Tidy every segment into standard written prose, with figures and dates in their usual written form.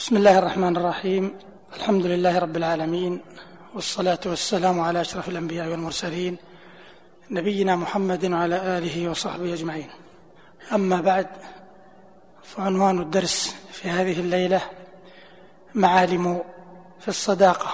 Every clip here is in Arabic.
بسم الله الرحمن الرحيم. الحمد لله رب العالمين، والصلاة والسلام على أشرف الأنبياء والمرسلين نبينا محمد وعلى آله وصحبه أجمعين. أما بعد، فعنوان الدرس في هذه الليلة معالم في الصداقة،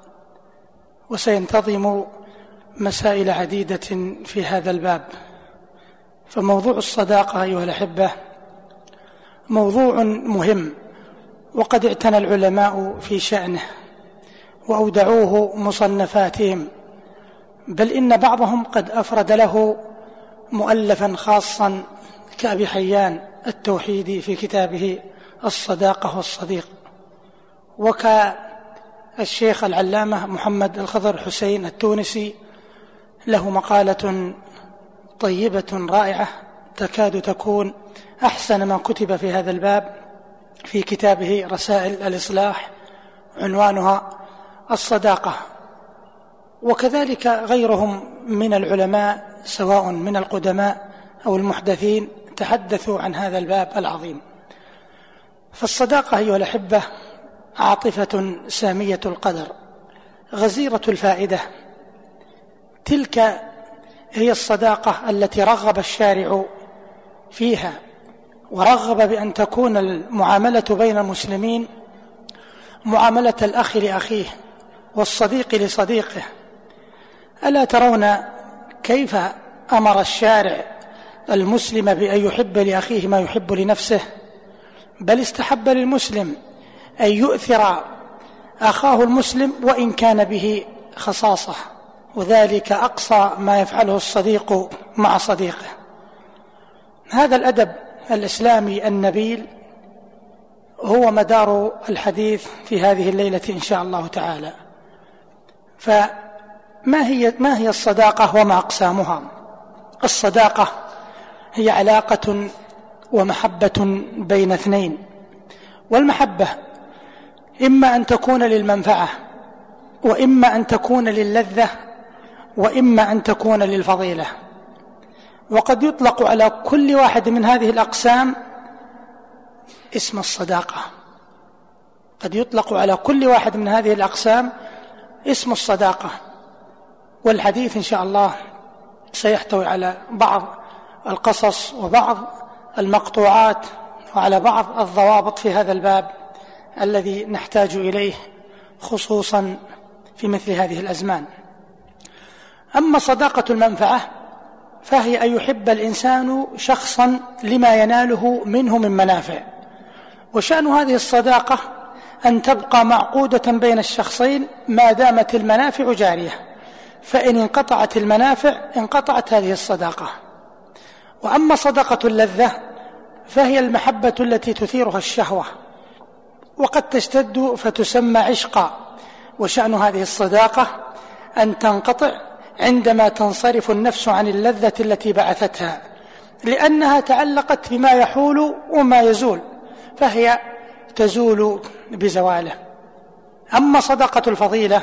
وسينتظم مسائل عديدة في هذا الباب. فموضوع الصداقة أيها الأحبة موضوع مهم، وقد اعتنى العلماء في شأنه وأودعوه مصنفاتهم، بل إن بعضهم قد أفرد له مؤلفا خاصا كأبي حيان التوحيدي في كتابه الصداقة والصديق، وكالشيخ العلامة محمد الخضر حسين التونسي له مقالة طيبة رائعة تكاد تكون أحسن ما كتب في هذا الباب في كتابه رسائل الإصلاح، عنوانها الصداقة. وكذلك غيرهم من العلماء سواء من القدماء أو المحدثين تحدثوا عن هذا الباب العظيم. فالصداقة أيها الأحبة عاطفة سامية القدر غزيرة الفائدة. تلك هي الصداقة التي رغب الشارع فيها، ورغب بأن تكون المعاملة بين المسلمين معاملة الأخ لأخيه والصديق لصديقه. ألا ترون كيف أمر الشارع المسلم بأن يحب لأخيه ما يحب لنفسه؟ بل استحب للمسلم أن يؤثر أخاه المسلم وإن كان به خصاصة، وذلك أقصى ما يفعله الصديق مع صديقه. هذا الأدب الإسلامي النبيل هو مدار الحديث في هذه الليلة إن شاء الله تعالى. ما هي الصداقة وما أقسامها؟ الصداقة هي علاقة ومحبة بين اثنين، والمحبة إما أن تكون للمنفعة، وإما أن تكون للذة، وإما أن تكون للفضيلة. وقد يطلق على كل واحد من هذه الأقسام اسم الصداقة. قد يطلق على كل واحد من هذه الأقسام اسم الصداقة. والحديث إن شاء الله سيحتوي على بعض القصص وبعض المقطوعات وعلى بعض الضوابط في هذا الباب الذي نحتاج إليه خصوصا في مثل هذه الأزمان. أما صداقة المنفعة فهي أن يحب الإنسان شخصا لما يناله منه من منافع، وشأن هذه الصداقة أن تبقى معقودة بين الشخصين ما دامت المنافع جارية، فإن انقطعت المنافع انقطعت هذه الصداقة. وأما صداقة اللذة فهي المحبة التي تثيرها الشهوة، وقد تشتد فتسمى عشقا، وشأن هذه الصداقة أن تنقطع عندما تنصرف النفس عن اللذة التي بعثتها، لأنها تعلقت بما يحول وما يزول، فهي تزول بزواله. أما صداقة الفضيلة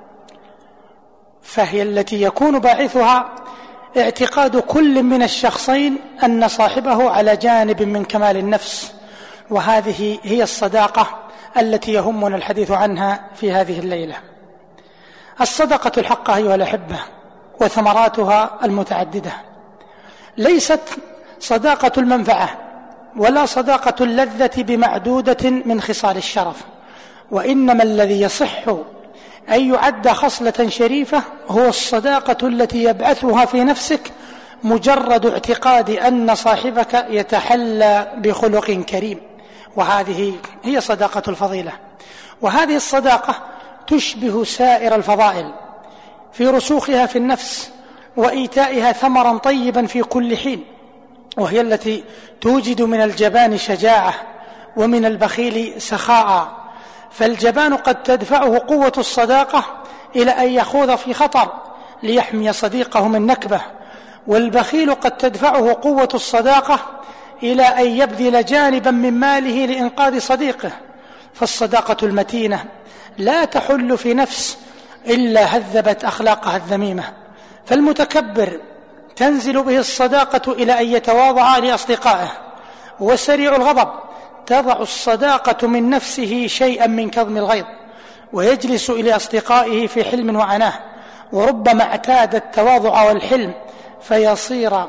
فهي التي يكون باعثها اعتقاد كل من الشخصين أن صاحبه على جانب من كمال النفس، وهذه هي الصداقة التي يهمنا الحديث عنها في هذه الليلة. الصدقة الحقة أيها الأحبة وثمراتها المتعددة ليست صداقة المنفعة ولا صداقة اللذة بمعدودة من خصال الشرف، وإنما الذي يصح أن يعد خصلة شريفة هو الصداقة التي يبعثها في نفسك مجرد اعتقاد أن صاحبك يتحلى بخلق كريم، وهذه هي صداقة الفضيلة. وهذه الصداقة تشبه سائر الفضائل في رسوخها في النفس وإيتائها ثمرا طيبا في كل حين، وهي التي توجد من الجبان شجاعة ومن البخيل سخاء. فالجبان قد تدفعه قوة الصداقة إلى أن يخوض في خطر ليحمي صديقه من نكبة، والبخيل قد تدفعه قوة الصداقة إلى أن يبذل جانبا من ماله لإنقاذ صديقه. فالصداقة المتينة لا تحل في نفس إلا هذبت أخلاقها الذميمة. فالمتكبر تنزل به الصداقة إلى أن يتواضع لأصدقائه، وسريع الغضب تضع الصداقة من نفسه شيئا من كظم الغيظ، ويجلس إلى أصدقائه في حلم وعناه، وربما اعتاد التواضع والحلم فيصير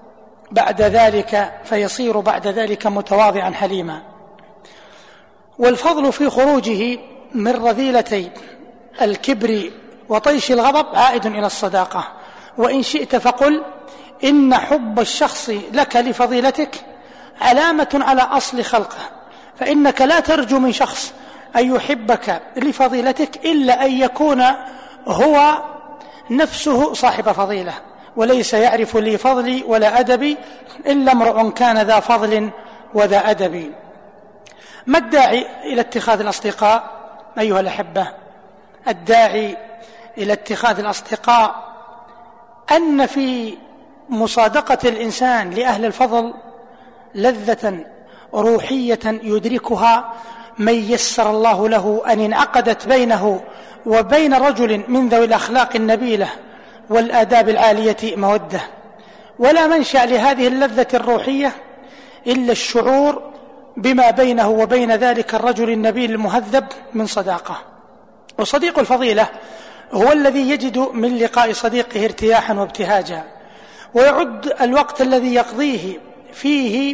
بعد ذلك متواضعا حليما. والفضل في خروجه من رذيلتي الكبر وطيش الغضب عائد إلى الصداقة. وإن شئت فقل إن حب الشخص لك لفضيلتك علامة على أصل خلقه، فإنك لا ترجو من شخص أن يحبك لفضيلتك إلا أن يكون هو نفسه صاحب فضيلة، وليس يعرف لي فضلي ولا أدبي إلا امرؤ كان ذا فضل وذا أدب. ما الداعي إلى اتخاذ الأصدقاء أيها الأحبة؟ الداعي إلى اتخاذ الأصدقاء أن في مصادقة الإنسان لأهل الفضل لذة روحية يدركها من يسر الله له أن انعقدت بينه وبين رجل من ذوي الأخلاق النبيلة والآداب العالية مودة. ولا منشأ لهذه اللذة الروحية إلا الشعور بما بينه وبين ذلك الرجل النبيل المهذب من صداقة. وصديق الفضيلة هو الذي يجد من لقاء صديقه ارتياحا وابتهاجا، ويعد الوقت الذي يقضيه فيه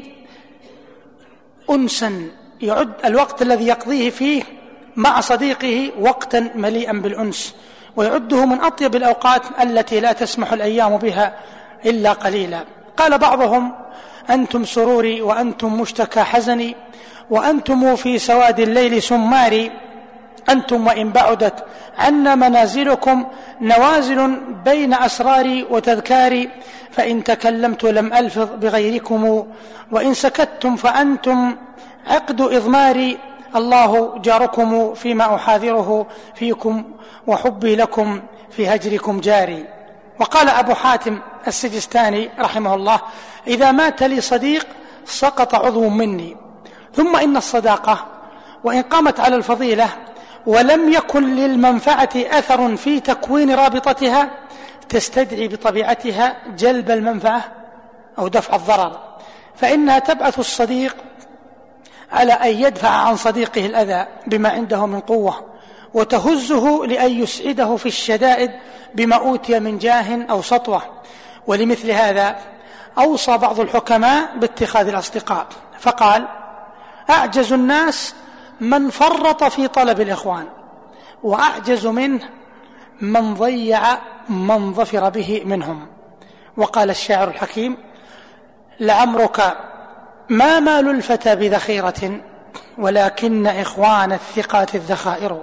أنسا، يعد الوقت الذي يقضيه فيه مع صديقه وقتا مليئا بالأنس، ويعده من أطيب الأوقات التي لا تسمح الأيام بها إلا قليلا. قال بعضهم: أنتم سروري وأنتم مشتكى حزني، وأنتم في سواد الليل سماري، أنتم وإن بعدت عنا منازلكم نوازل بين أسراري وتذكاري، فإن تكلمت لم ألفظ بغيركم، وإن سكتتم فأنتم عقد إضماري، الله جاركم فيما أحاذره فيكم، وحبي لكم في هجركم جاري. وقال أبو حاتم السجستاني رحمه الله: إذا مات لي صديق سقط عضو مني. ثم إن الصداقة وإن قامت على الفضيلة ولم يكن للمنفعة أثر في تكوين رابطتها تستدعي بطبيعتها جلب المنفعة أو دفع الضرر، فإنها تبعث الصديق على أن يدفع عن صديقه الأذى بما عنده من قوة، وتهزه لأن يسعده في الشدائد بما أوتي من جاه أو سطوة. ولمثل هذا أوصى بعض الحكماء باتخاذ الأصدقاء فقال: أعجز الناس من فرط في طلب الإخوان، وأعجز منه من ضيع من ظفر به منهم. وقال الشاعر الحكيم: لعمرك ما مال الفتى بذخيرة، ولكن إخوان الثقات الذخائر.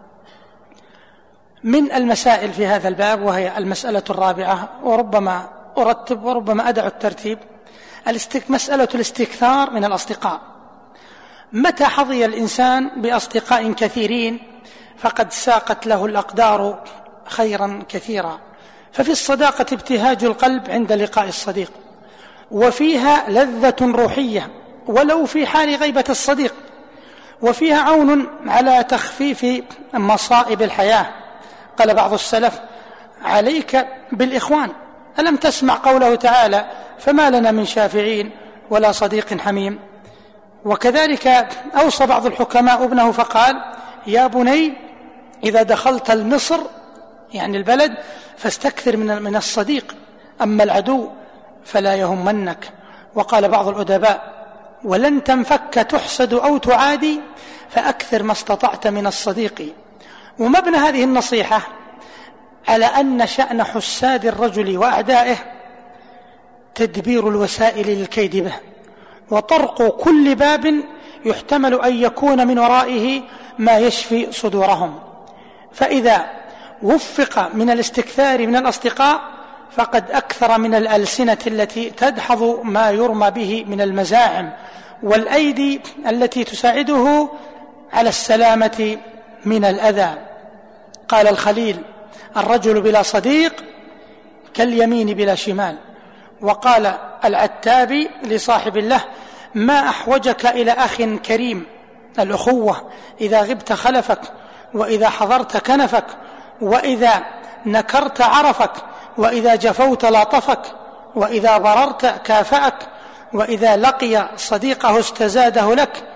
من المسائل في هذا الباب، وهي المسألة الرابعة، وربما أرتب وربما أدع الترتيب، مسألة الاستكثار من الأصدقاء. متى حظي الإنسان بأصدقاء كثيرين فقد ساقت له الأقدار خيرا كثيرا. ففي الصداقة ابتهاج القلب عند لقاء الصديق، وفيها لذة روحية ولو في حال غيبة الصديق، وفيها عون على تخفيف مصائب الحياة. قال بعض السلف: عليك بالإخوان. ألم تسمع قوله تعالى: فما لنا من شافعين ولا صديق حميم. وكذلك أوصى بعض الحكماء ابنه فقال: يا بني إذا دخلت المصر، يعني البلد، فاستكثر من الصديق، أما العدو فلا يهمنك. وقال بعض الأدباء: ولن تنفك تحسد أو تعادي، فأكثر ما استطعت من الصديق. ومبنى هذه النصيحة على أن شأن حساد الرجل وأعدائه تدبير الوسائل للكيد به، وطرق كل باب يحتمل أن يكون من ورائه ما يشفي صدورهم. فإذا وفق من الاستكثار من الأصدقاء فقد أكثر من الألسنة التي تدحض ما يرمى به من المزاعم، والأيدي التي تساعده على السلامة من الأذى. قال الخليل: الرجل بلا صديق كاليمين بلا شمال. وقال العتابي لصاحب له: ما أحوجك إلى أخ كريم. الأخوة إذا غبت خلفك، وإذا حضرت كنفك، وإذا نكرت عرفك، وإذا جفوت لاطفك، وإذا ضررت كافأك، وإذا لقي صديقه استزاده لك،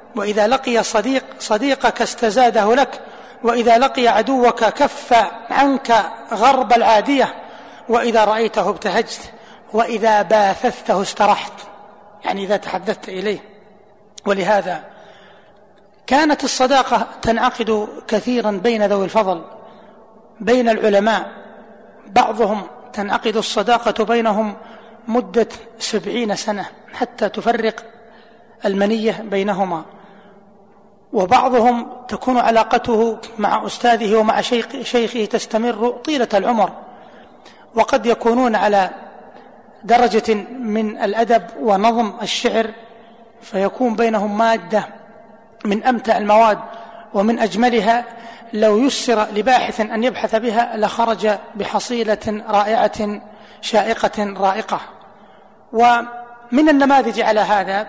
وإذا لقي صديقك استزاده لك، وإذا لقي عدوك كف عنك غرب العادية، وإذا رأيته ابتهجت، وإذا باثثته استرحت، يعني إذا تحدثت إليه. ولهذا كانت الصداقة تنعقد كثيرا بين ذوي الفضل، بين العلماء، بعضهم تنعقد الصداقة بينهم مدة 70 سنة حتى تفرق المنية بينهما، وبعضهم تكون علاقته مع أستاذه ومع شيخه تستمر طيلة العمر، وقد يكونون على درجة من الأدب ونظم الشعر، فيكون بينهم مادة من أمتع المواد ومن أجملها. لو يسر لباحث أن يبحث بها لخرج بحصيلة رائعة شائقة رائقة. ومن النماذج على هذا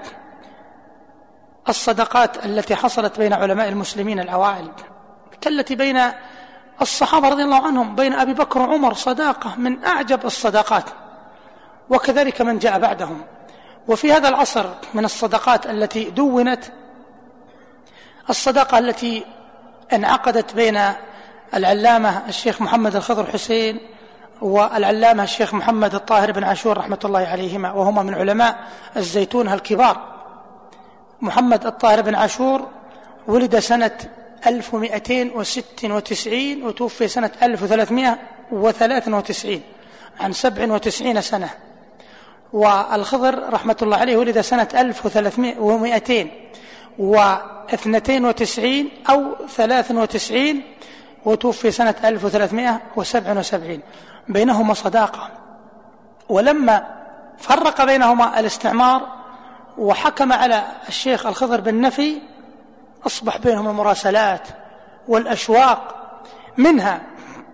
الصداقات التي حصلت بين علماء المسلمين الأوائل، كالتي بين الصحابة رضي الله عنهم، بين أبي بكر وعمر صداقة من أعجب الصداقات، وكذلك من جاء بعدهم. وفي هذا العصر من الصداقات التي دونت الصداقة التي انعقدت بين العلامة الشيخ محمد الخضر حسين والعلامة الشيخ محمد الطاهر بن عاشور رحمة الله عليهما، وهما من علماء الزيتون الكبار. محمد الطاهر بن عاشور ولد سنة 1296 وتوفي سنة 1393 عن 97 سنة. والخضر رحمة الله عليه ولد سنة 1292 أو 93 وتوفي سنة 1377. بينهما صداقة، ولما فرق بينهما الاستعمار وحكم على الشيخ الخضر بالنفي أصبح بينهم المراسلات والأشواق. منها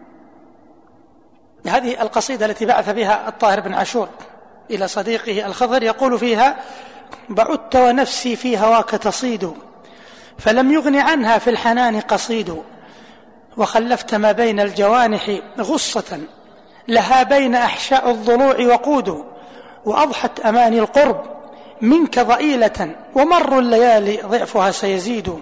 هذه القصيدة التي بعث بها الطاهر بن عاشور إلى صديقه الخضر، يقول فيها: بعدت ونفسي في هواك تصيد، فلم يغن عنها في الحنان قصيد، وخلفت ما بين الجوانح غصة، لها بين أحشاء الضلوع وقود، وأضحت أماني القرب منك ضئيلة، ومر الليالي ضعفها سيزيد.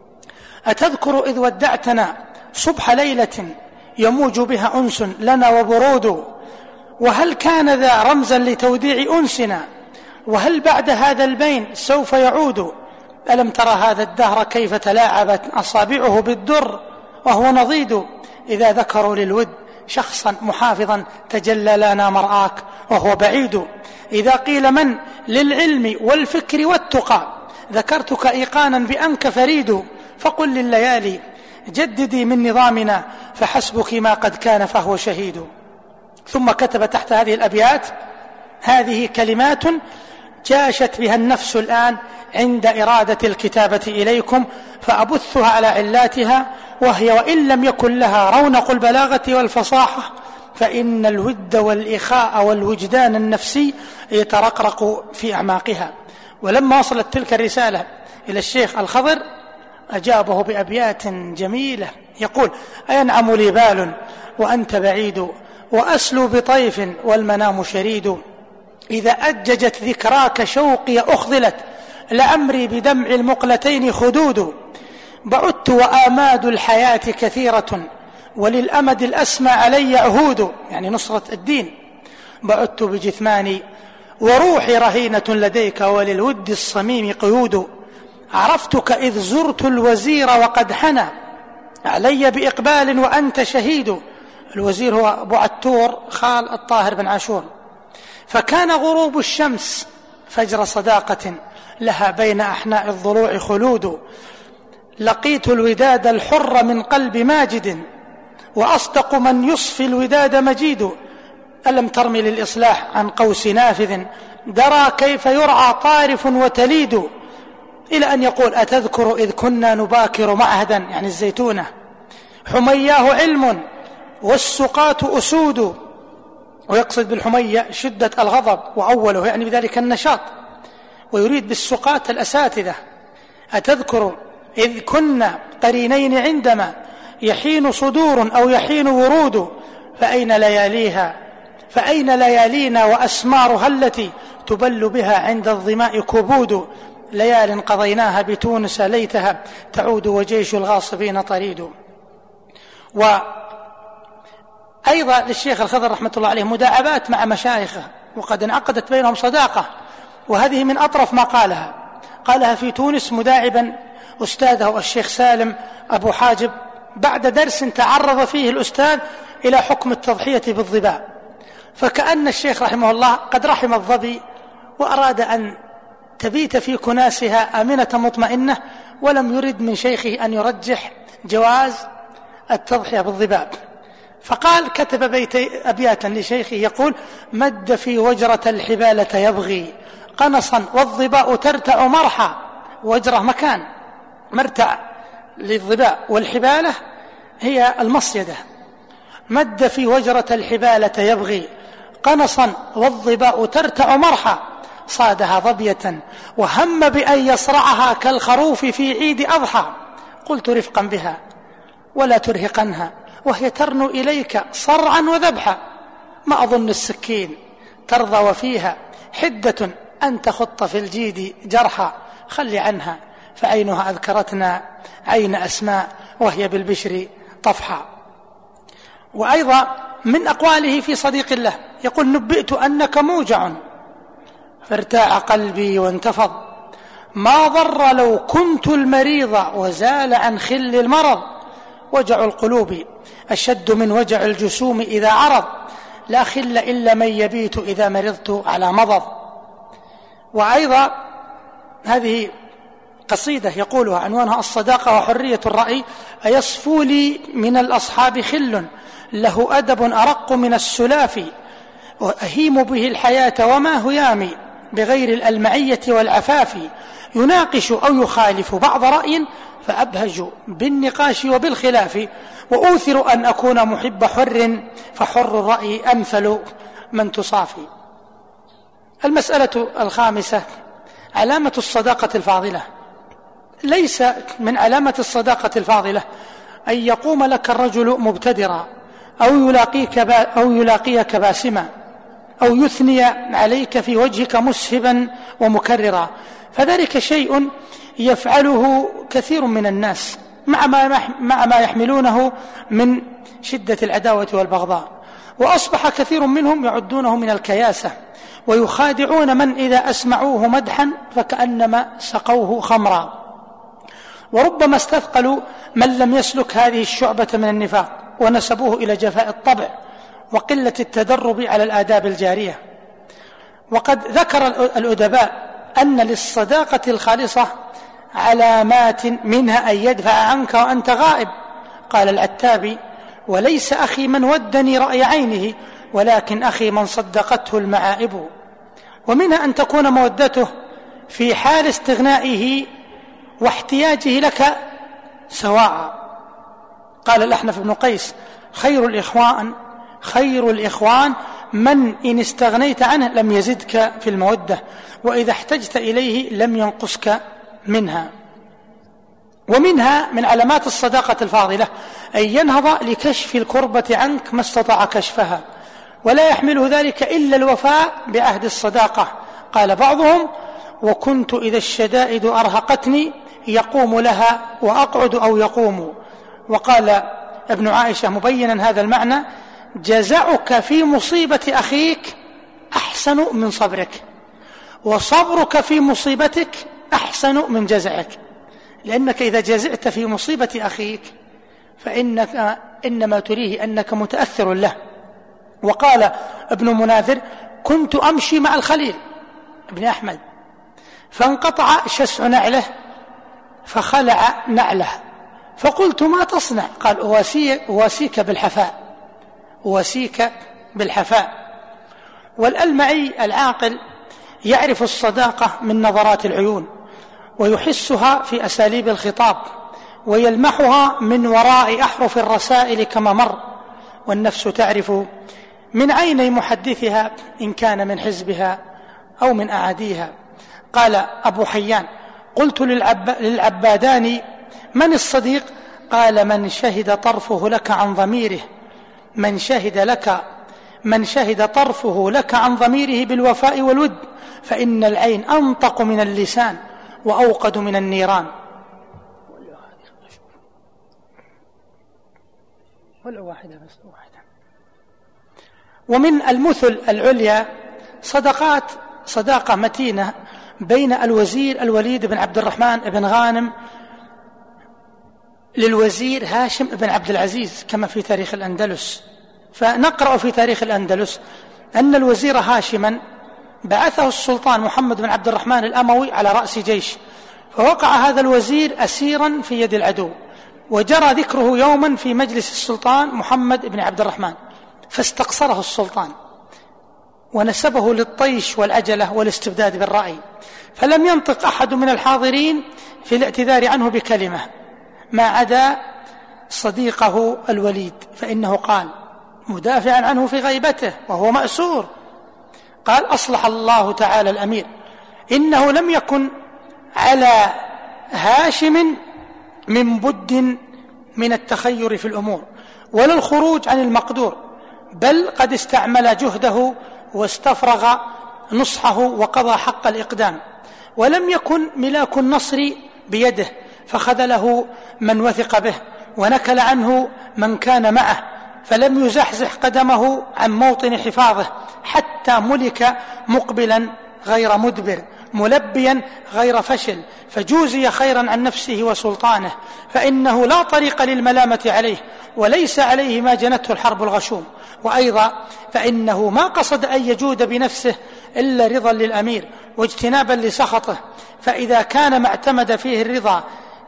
أتذكر إذ ودعتنا صبح ليلة يموج بها أنس لنا وبرود، وهل كان ذا رمزا لتوديع أنسنا، وهل بعد هذا البين سوف يعود؟ ألم ترى هذا الدهر كيف تلاعبت أصابعه بالدر وهو نضيد؟ إذا ذكروا للود شخصا محافظا تجلى لنا مرآك وهو بعيد. إذا قيل من للعلم والفكر والتقى ذكرتك إيقانا بأنك فريد، فقل لليالي جددي من نظامنا، فحسبك ما قد كان فهو شهيد. ثم كتب تحت هذه الأبيات: هذه كلمات جاشت بها النفس الآن عند إرادة الكتابة إليكم، فأبثها على علاتها، وهي وإن لم يكن لها رونق البلاغة والفصاحة، فإن الود والإخاء والوجدان النفسي يترقرق في أعماقها. ولما وصلت تلك الرسالة إلى الشيخ الخضر أجابه بأبيات جميلة، يقول: أينعم لي بال وأنت بعيد، وأسلو بطيف والمنام شريد، إذا أججت ذكراك شوقي أخذلت، لأمري بدمع المقلتين خدود. بعدت وآماد الحياة كثيرة، وللأمد الأسمى علي عهود، يعني نصرة الدين. بعدت بجثماني وروحي رهينة لديك، وللود الصميم قيود. عرفتك إذ زرت الوزير وقد حنى علي بإقبال وأنت شهيد. الوزير هو أبو عتور خال الطاهر بن عاشور. فكان غروب الشمس فجر صداقة، لها بين أحناء الضلوع خلود. لقيت الوداد الحر من قلب ماجد، وأصدق من يصفي الوداد مجيد. ألم ترمي للإصلاح عن قوس نافذ، درى كيف يرعى طارف وتليد. إلى أن يقول: أتذكر إذ كنا نباكر معهدا، يعني الزيتونة، حمياه علم والسقات أسود. ويقصد بالحمية شدة الغضب وأوله، يعني بذلك النشاط، ويريد بالسقات الأساتذة. أتذكر إذ كنا قرينين عندما يحين صدور أو يحين ورود، فأين ليالينا وأسمارها التي تبل بها عند الظماء كبود. ليال قضيناها بتونس ليتها تعود وجيش الغاصبين طريد. وأيضا للشيخ الخضر رحمة الله عليه مداعبات مع مشايخه، وقد انعقدت بينهم صداقة، وهذه من أطرف ما قالها في تونس مداعبا أستاذه الشيخ سالم أبو حاجب بعد درس تعرض فيه الأستاذ إلى حكم التضحية بالظباء، فكأن الشيخ رحمه الله قد رحم الظبي وأراد أن تبيت في كناسها آمنة مطمئنة، ولم يرد من شيخه أن يرجح جواز التضحية بالظباء، فقال كتب أبياتا لشيخه يقول: مد في وجرة الحبالة يبغي قنصا والظباء ترتع مرحا. وجرة مكان مرتع للظباء، والحبالة هي المصيدة. مد في وجرة الحبالة يبغي قنصا والظباء ترتع مرحا، صادها ظبية وهم بأن يصرعها كالخروف في عيد أضحى. قلت رفقا بها ولا ترهقنها وهي ترنو إليك صرعا وذبحا، ما أظن السكين ترضى وفيها حدة أن تخط في الجيد جرحا، خل عنها فعينها أذكرتنا عين أسماء وهي بالبشر طفحا. وأيضا من أقواله في صديق الله يقول: نبئت أنك موجع فارتاع قلبي وانتفض، ما ضر لو كنت المريض وزال عن خل المرض، وجع القلوب أشد من وجع الجسوم إذا عرض، لا خل إلا من يبيت إذا مرضت على مضض. وأيضا هذه قصيدة يقولها عنوانها الصداقة وحرية الرأي: أيصفو لي من الأصحاب خل له أدب أرق من السلاف، وأهيم به الحياة وما هيامي بغير الألمعية والعفاف، يناقش أو يخالف بعض رأي فأبهج بالنقاش وبالخلاف، وأوثر أن أكون محب حر فحر الرأي أمثل من تصافي. المسألة الخامسة: علامة الصداقة الفاضلة. ليس من علامة الصداقة الفاضلة أن يقوم لك الرجل مبتدرا أو يلاقيك باسما أو يثني عليك في وجهك مسهبا ومكررا، فذلك شيء يفعله كثير من الناس مع ما يحملونه من شدة العداوة والبغضاء، وأصبح كثير منهم يعدونه من الكياسة، ويخادعون من إذا أسمعوه مدحا فكأنما سقوه خمرا، وربما استثقلوا من لم يسلك هذه الشعبة من النفاق ونسبوه إلى جفاء الطبع وقلة التدرب على الآداب الجارية. وقد ذكر الأدباء أن للصداقة الخالصة علامات، منها أن يدفع عنك وأنت غائب. قال العتابي: وليس أخي من ودني رأي عينه، ولكن أخي من صدقته المعائب. ومنها أن تكون مودته في حال استغنائه واحتياجه لك سواء. قال الأحنف بن قيس: خير الإخوان من إن استغنيت عنه لم يزدك في المودة، وإذا احتجت إليه لم ينقصك منها. ومنها من علامات الصداقة الفاضلة أن ينهض لكشف الكربة عنك ما استطاع كشفها، ولا يحمله ذلك إلا الوفاء بعهد الصداقة. قال بعضهم: وكنت إذا الشدائد أرهقتني يقوم لها وأقعد أو يقوم. وقال ابن عائشة مبينا هذا المعنى: جزعك في مصيبة أخيك أحسن من صبرك، وصبرك في مصيبتك أحسن من جزعك، لأنك إذا جزعت في مصيبة أخيك فإنك إنما تريه أنك متأثر له. وقال ابن مناذر: كنت أمشي مع الخليل ابن أحمد فانقطع شسع نعله فخلع نعله، فقلت: ما تصنع؟ قال: أواسيك بالحفاء. والألمعي العاقل يعرف الصداقة من نظرات العيون، ويحسها في أساليب الخطاب، ويلمحها من وراء أحرف الرسائل كما مر، والنفس تعرف من عيني محدثها إن كان من حزبها أو من أعاديها. قال أبو حيان: قلت للعباداني: من الصديق؟ قال: من شهد طرفه لك عن ضميره، من شهد طرفه لك عن ضميره بالوفاء والود، فإن العين أنطق من اللسان، وأوقد من النيران. ولا واحدة بس واحدة. ومن المثل العليا صداقة متينة بين الوزير الوليد بن عبد الرحمن بن غانم للوزير هاشم بن عبد العزيز كما في تاريخ الأندلس. فنقرأ في تاريخ الأندلس أن الوزير هاشما بعثه السلطان محمد بن عبد الرحمن الأموي على رأس جيش، فوقع هذا الوزير أسيرا في يد العدو، وجرى ذكره يوما في مجلس السلطان محمد بن عبد الرحمن، فاستقصره السلطان ونسبه للطيش والعجلة والاستبداد بالرأي، فلم ينطق أحد من الحاضرين في الاعتذار عنه بكلمة ما عدا صديقه الوليد، فإنه قال مدافعا عنه في غيبته وهو مأسور، قال: أصلح الله تعالى الأمير، إنه لم يكن على هاشم من بد من التخير في الأمور ولا الخروج عن المقدور، بل قد استعمل جهده واستفرغ نصحه وقضى حق الإقدام، ولم يكن ملاك النصر بيده، فخذله من وثق به ونكل عنه من كان معه، فلم يزحزح قدمه عن موطن حفاظه حتى ملك مقبلا غير مدبر، ملبيا غير فشل، فجوزي خيرا عن نفسه وسلطانه، فإنه لا طريق للملامة عليه، وليس عليه ما جنته الحرب الغشوم. وأيضا فإنه ما قصد أن يجود بنفسه إلا رضا للأمير واجتنابا لسخطه، فإذا كان ما اعتمد فيه الرضا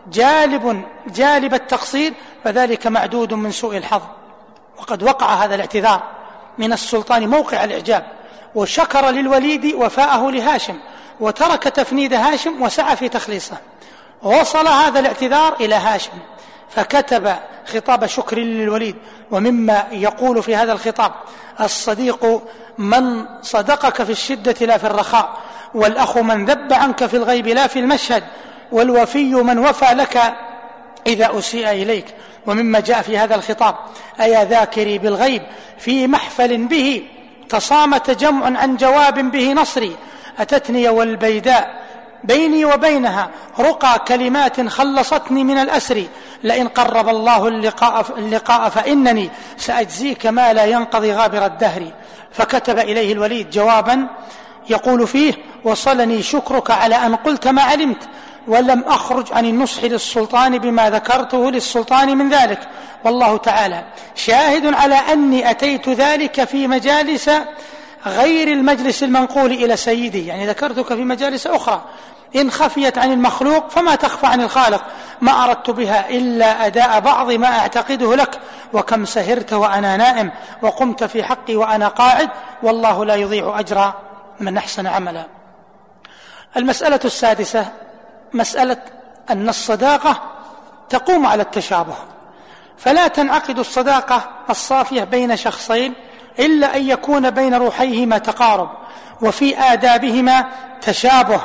جالب التقصير فذلك معدود من سوء الحظ. وقد وقع هذا الاعتذار من السلطان موقع الإعجاب، وشكر للوليد وفاءه لهاشم، وترك تفنيد هاشم وسعى في تخليصه. ووصل هذا الاعتذار إلى هاشم، فكتب خطاب شكر للوليد، ومما يقول في هذا الخطاب: الصديق من صدقك في الشدة لا في الرخاء، والأخ من ذب عنك في الغيب لا في المشهد، والوفي من وفى لك إذا أسيء إليك. ومما جاء في هذا الخطاب: أيا ذاكري بالغيب في محفل به تصامت جمع عن جواب به نصري، أتتني والبيداء بيني وبينها رقى كلمات خلصتني من الأسر، لئن قرب الله اللقاء فإنني سأجزيك ما لا ينقضي غابر الدهر. فكتب إليه الوليد جوابا يقول فيه: وصلني شكرك على أن قلت ما علمت، ولم أخرج عن النصح للسلطان بما ذكرته للسلطان من ذلك، والله تعالى شاهد على أني أتيت ذلك في مجالس غير المجلس المنقول إلى سيدي، يعني ذكرتك في مجالس أخرى، إن خفيت عن المخلوق فما تخفى عن الخالق، ما أردت بها إلا أداء بعض ما أعتقده لك، وكم سهرت وأنا نائم، وقمت في حقي وأنا قاعد، والله لا يضيع أجر من أحسن عملا. المسألة السادسة مسألة أن الصداقة تقوم على التشابه، فلا تنعقد الصداقة الصافية بين شخصين إلا أن يكون بين روحيهما تقارب وفي آدابهما تشابه.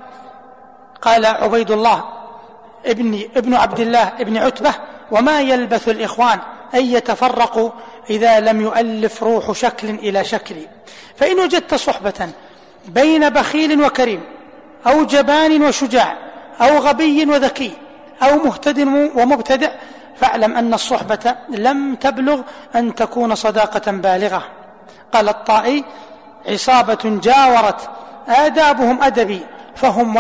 قال عبيد الله ابن عبد الله ابن عتبة: وما يلبث الإخوان أن يتفرقوا إذا لم يؤلف روح شكل إلى شكل. فإن وجدت صحبة بين بخيل وكريم، أو جبان وشجاع، أو غبي وذكي، أو مهتد ومبتدع، فاعلم أن الصحبة لم تبلغ أن تكون صداقة بالغة. قال الطائي: عصابة جاورت آدابهم أدبي، فهم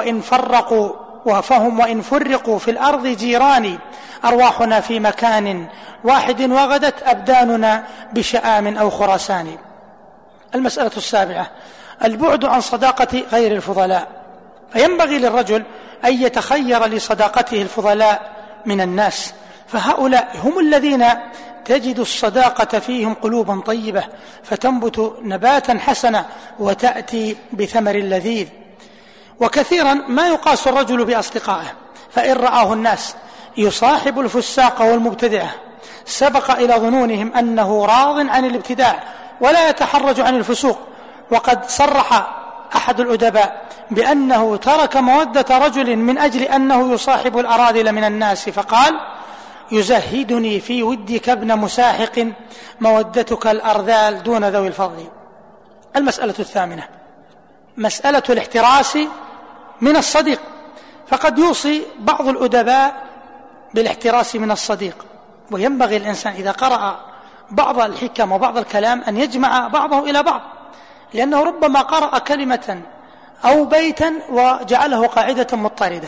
وإن فرقوا في الأرض جيراني، أرواحنا في مكان واحد وغدت أبداننا بشآم أو خراسان. المسألة السابعة البعد عن صداقة غير الفضلاء، فينبغي للرجل أن يتخير لصداقته الفضلاء من الناس، فهؤلاء هم الذين تجد الصداقة فيهم قلوبا طيبة، فتنبت نباتا حسنا وتأتي بثمر لذيذ. وكثيرا ما يقاس الرجل بأصدقائه، فإن رآه الناس يصاحب الفساق والمبتدعة سبق إلى ظنونهم أنه راض عن الابتداع ولا يتحرج عن الفسوق. وقد صرح أحد الأدباء بأنه ترك مودة رجل من أجل أنه يصاحب الأراذل من الناس، فقال: يزهدني في ودك ابن مساحق، مودتك الأرذال دون ذوي الفضل. المسألة الثامنة مسألة الاحتراس من الصديق، فقد يوصي بعض الأدباء بالاحتراس من الصديق، وينبغي الإنسان إذا قرأ بعض الحكم وبعض الكلام أن يجمع بعضه إلى بعض، لأنه ربما قرأ كلمة أو بيتا وجعله قاعدة مضطردة،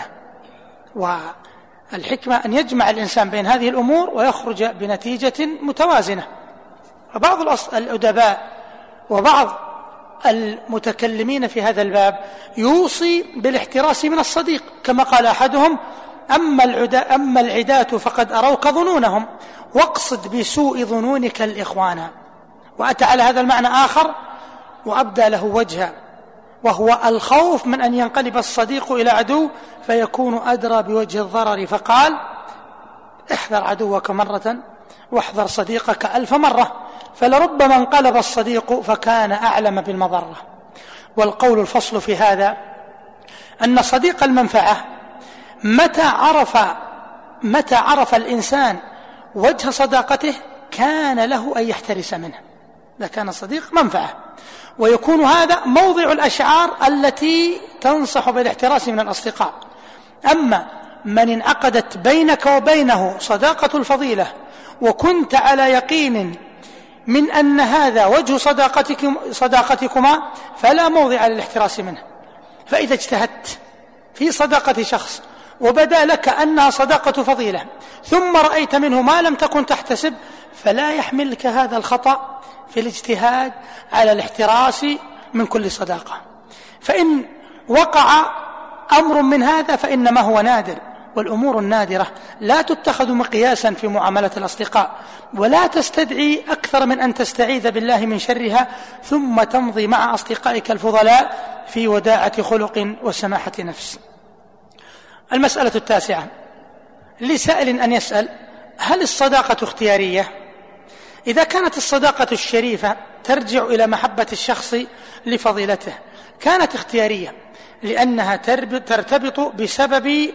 والحكمة أن يجمع الإنسان بين هذه الأمور ويخرج بنتيجة متوازنة. وبعض الأدباء وبعض المتكلمين في هذا الباب يوصي بالاحتراس من الصديق، كما قال أحدهم: أما العداة فقد أروك ظنونهم واقصد بسوء ظنونك الإخوانا. وأتى على هذا المعنى آخر وأبدى له وجها، وهو الخوف من أن ينقلب الصديق إلى عدو فيكون أدرى بوجه الضرر، فقال: احذر عدوك مرة واحذر صديقك 1000 مرة، فلربما انقلب الصديق فكان أعلم بالمضرة. والقول الفصل في هذا أن صديق المنفعة متى عرف الإنسان وجه صداقته كان له أن يحترس منه، إذا كان صديق منفعة، ويكون هذا موضع الأشعار التي تنصح بالاحتراس من الأصدقاء. أما من انعقدت بينك وبينه صداقة الفضيلة وكنت على يقين من أن هذا وجه صداقتكما فلا موضع للاحتراس منه. فإذا اجتهدت في صداقة شخص وبدا لك أنها صداقة فضيلة ثم رأيت منه ما لم تكن تحتسب، فلا يحملك هذا الخطأ في الاجتهاد على الاحتراس من كل صداقة. فإن وقع أمر من هذا فإنما هو نادر، والأمور النادرة لا تتخذ مقياسا في معاملة الأصدقاء، ولا تستدعي أكثر من أن تستعيذ بالله من شرها، ثم تمضي مع أصدقائك الفضلاء في وداعة خلق وسماحة نفس. المسألة 9 لسائل أن يسأل: هل الصداقة اختيارية؟ إذا كانت الصداقة الشريفة ترجع إلى محبة الشخص لفضيلته كانت اختيارية، لأنها ترتبط بسبب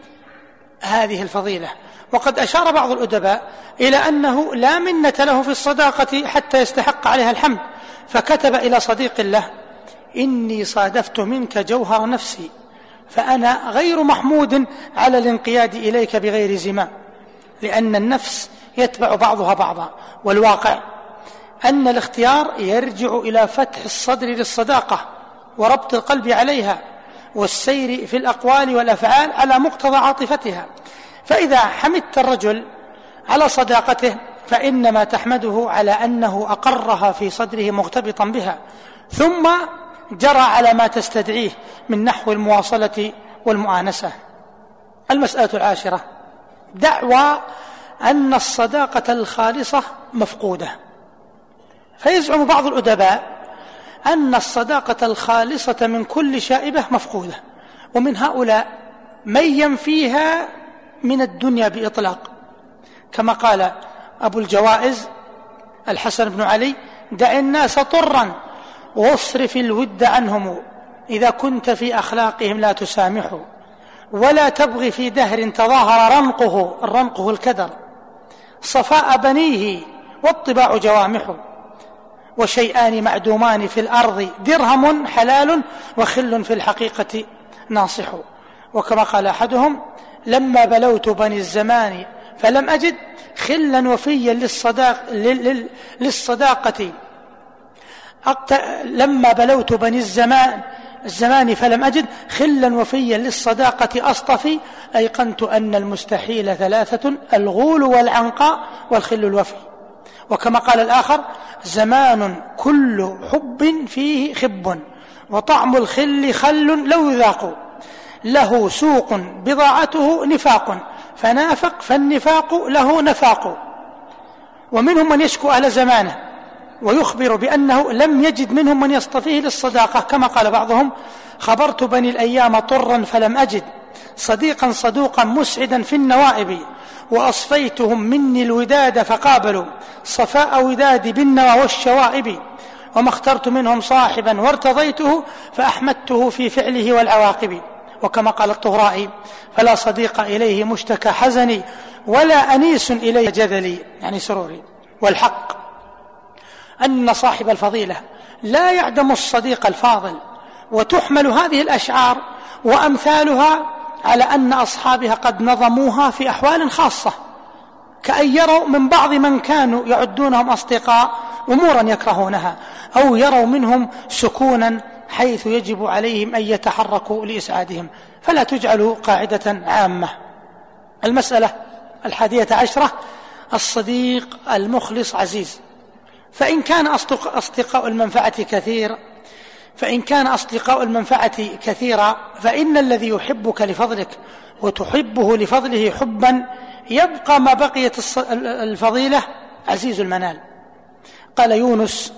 هذه الفضيلة. وقد أشار بعض الأدباء إلى أنه لا منة له في الصداقة حتى يستحق عليها الحمد، فكتب إلى صديق له: إني صادفت منك جوهر نفسي، فأنا غير محمود على الانقياد إليك بغير زمام، لأن النفس يتبع بعضها بعضا. والواقع أن الاختيار يرجع إلى فتح الصدر للصداقة وربط القلب عليها والسير في الأقوال والأفعال على مقتضى عاطفتها. فإذا حمدت الرجل على صداقته فإنما تحمده على أنه أقرها في صدره مغتبطا بها، ثم جرى على ما تستدعيه من نحو المواصلة والمؤانسة. المسألة 10 دعوى أن الصداقة الخالصة مفقودة. فيزعم بعض الأدباء أن الصداقة الخالصة من كل شائبة مفقودة، ومن هؤلاء من ينفيها من الدنيا بإطلاق، كما قال أبو الجوائز الحسن بن علي: دع الناس طرا واصرف الود عنهم، إذا كنت في أخلاقهم لا تسامحوا، ولا تبغي في دهر تظاهر الرنقه الكدر، صفاء بنيه والطباع جوامح، وشيئان معدومان في الأرض درهم حلال وخل في الحقيقة ناصح. وكما قال أحدهم: لما بلوت بني الزمان فلم أجد خلا وفيا للصداقة لما بلوت بني الزمان فلم أجد خلا وفيا للصداقة أصطفي، أيقنت أن المستحيل 3: الغول والعنقاء والخل الوفي. وكما قال الآخر: زمان كل حب فيه خب، وطعم الخل خل لو يذاق، له سوق بضاعته نفاق، فنافق فالنفاق له نفاق. ومنهم من يشكو أهل زمانه ويخبر بأنه لم يجد منهم من يصطفيه للصداقة، كما قال بعضهم: خبرت بني الأيام طرا فلم أجد صديقا صدوقا مسعدا في النوائب، وأصفيتهم مني الوداد فقابلوا صفاء وداد بالنوى والشوائب، وما اخترت منهم صاحبا وارتضيته فأحمدته في فعله والعواقب. وكما قال الطهرائي: فلا صديق إليه مشتكى حزني، ولا أنيس إليه جذلي، يعني سروري. والحق أن صاحب الفضيلة لا يعدم الصديق الفاضل، وتحمل هذه الأشعار وأمثالها على أن أصحابها قد نظموها في أحوال خاصة، كأن يروا من بعض من كانوا يعدونهم أصدقاء أمورا يكرهونها، أو يروا منهم سكونا حيث يجب عليهم أن يتحركوا لإسعادهم، فلا تجعلوا قاعدة عامة. المسألة 11: الصديق المخلص عزيز. فإن كان أصدقاء المنفعة كثيرا فإن الذي يحبك لفضلك وتحبه لفضله حبا يبقى ما بقيت الفضيلة عزيز المنال. قال يونس: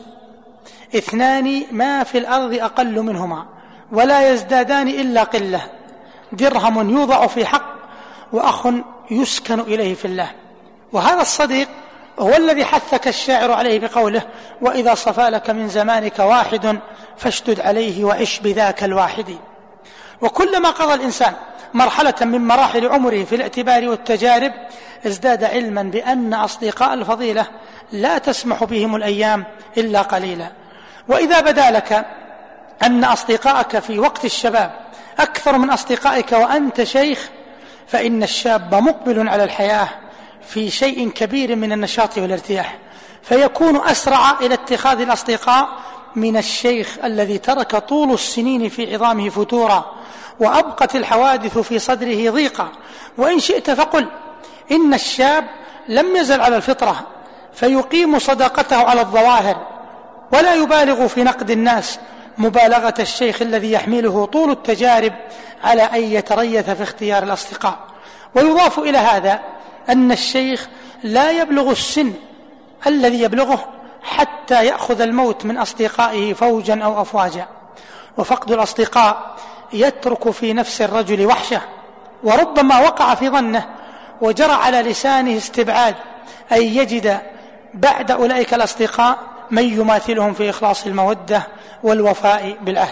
2 ما في الأرض أقل منهما ولا يزدادان إلا قلة، درهم يوضع في حق وأخ يسكن إليه في الله. وهذا الصديق هو الذي حثك الشاعر عليه بقوله: وإذا صفى لك من زمانك واحد فاشدد عليه وعش بذاك الواحد. وكلما قضى الإنسان مرحلة من مراحل عمره في الاعتبار والتجارب ازداد علما بأن أصدقاء الفضيلة لا تسمح بهم الأيام إلا قليلا. وإذا بدا لك أن أصدقائك في وقت الشباب أكثر من أصدقائك وأنت شيخ، فإن الشاب مقبل على الحياة في شيء كبير من النشاط والارتياح، فيكون أسرع إلى اتخاذ الأصدقاء من الشيخ الذي ترك طول السنين في عظامه فتورا وأبقت الحوادث في صدره ضيقا. وإن شئت فقل إن الشاب لم يزل على الفطرة، فيقيم صداقته على الظواهر ولا يبالغ في نقد الناس مبالغة الشيخ الذي يحمله طول التجارب على أن يتريث في اختيار الأصدقاء. ويضاف إلى هذا أن الشيخ لا يبلغ السن الذي يبلغه حتى يأخذ الموت من أصدقائه فوجا أو أفواجا. وفقد الأصدقاء يترك في نفس الرجل وحشة، وربما وقع في ظنه وجرى على لسانه استبعاد أن يجد بعد أولئك الأصدقاء من يماثلهم في إخلاص المودة والوفاء بالعهد.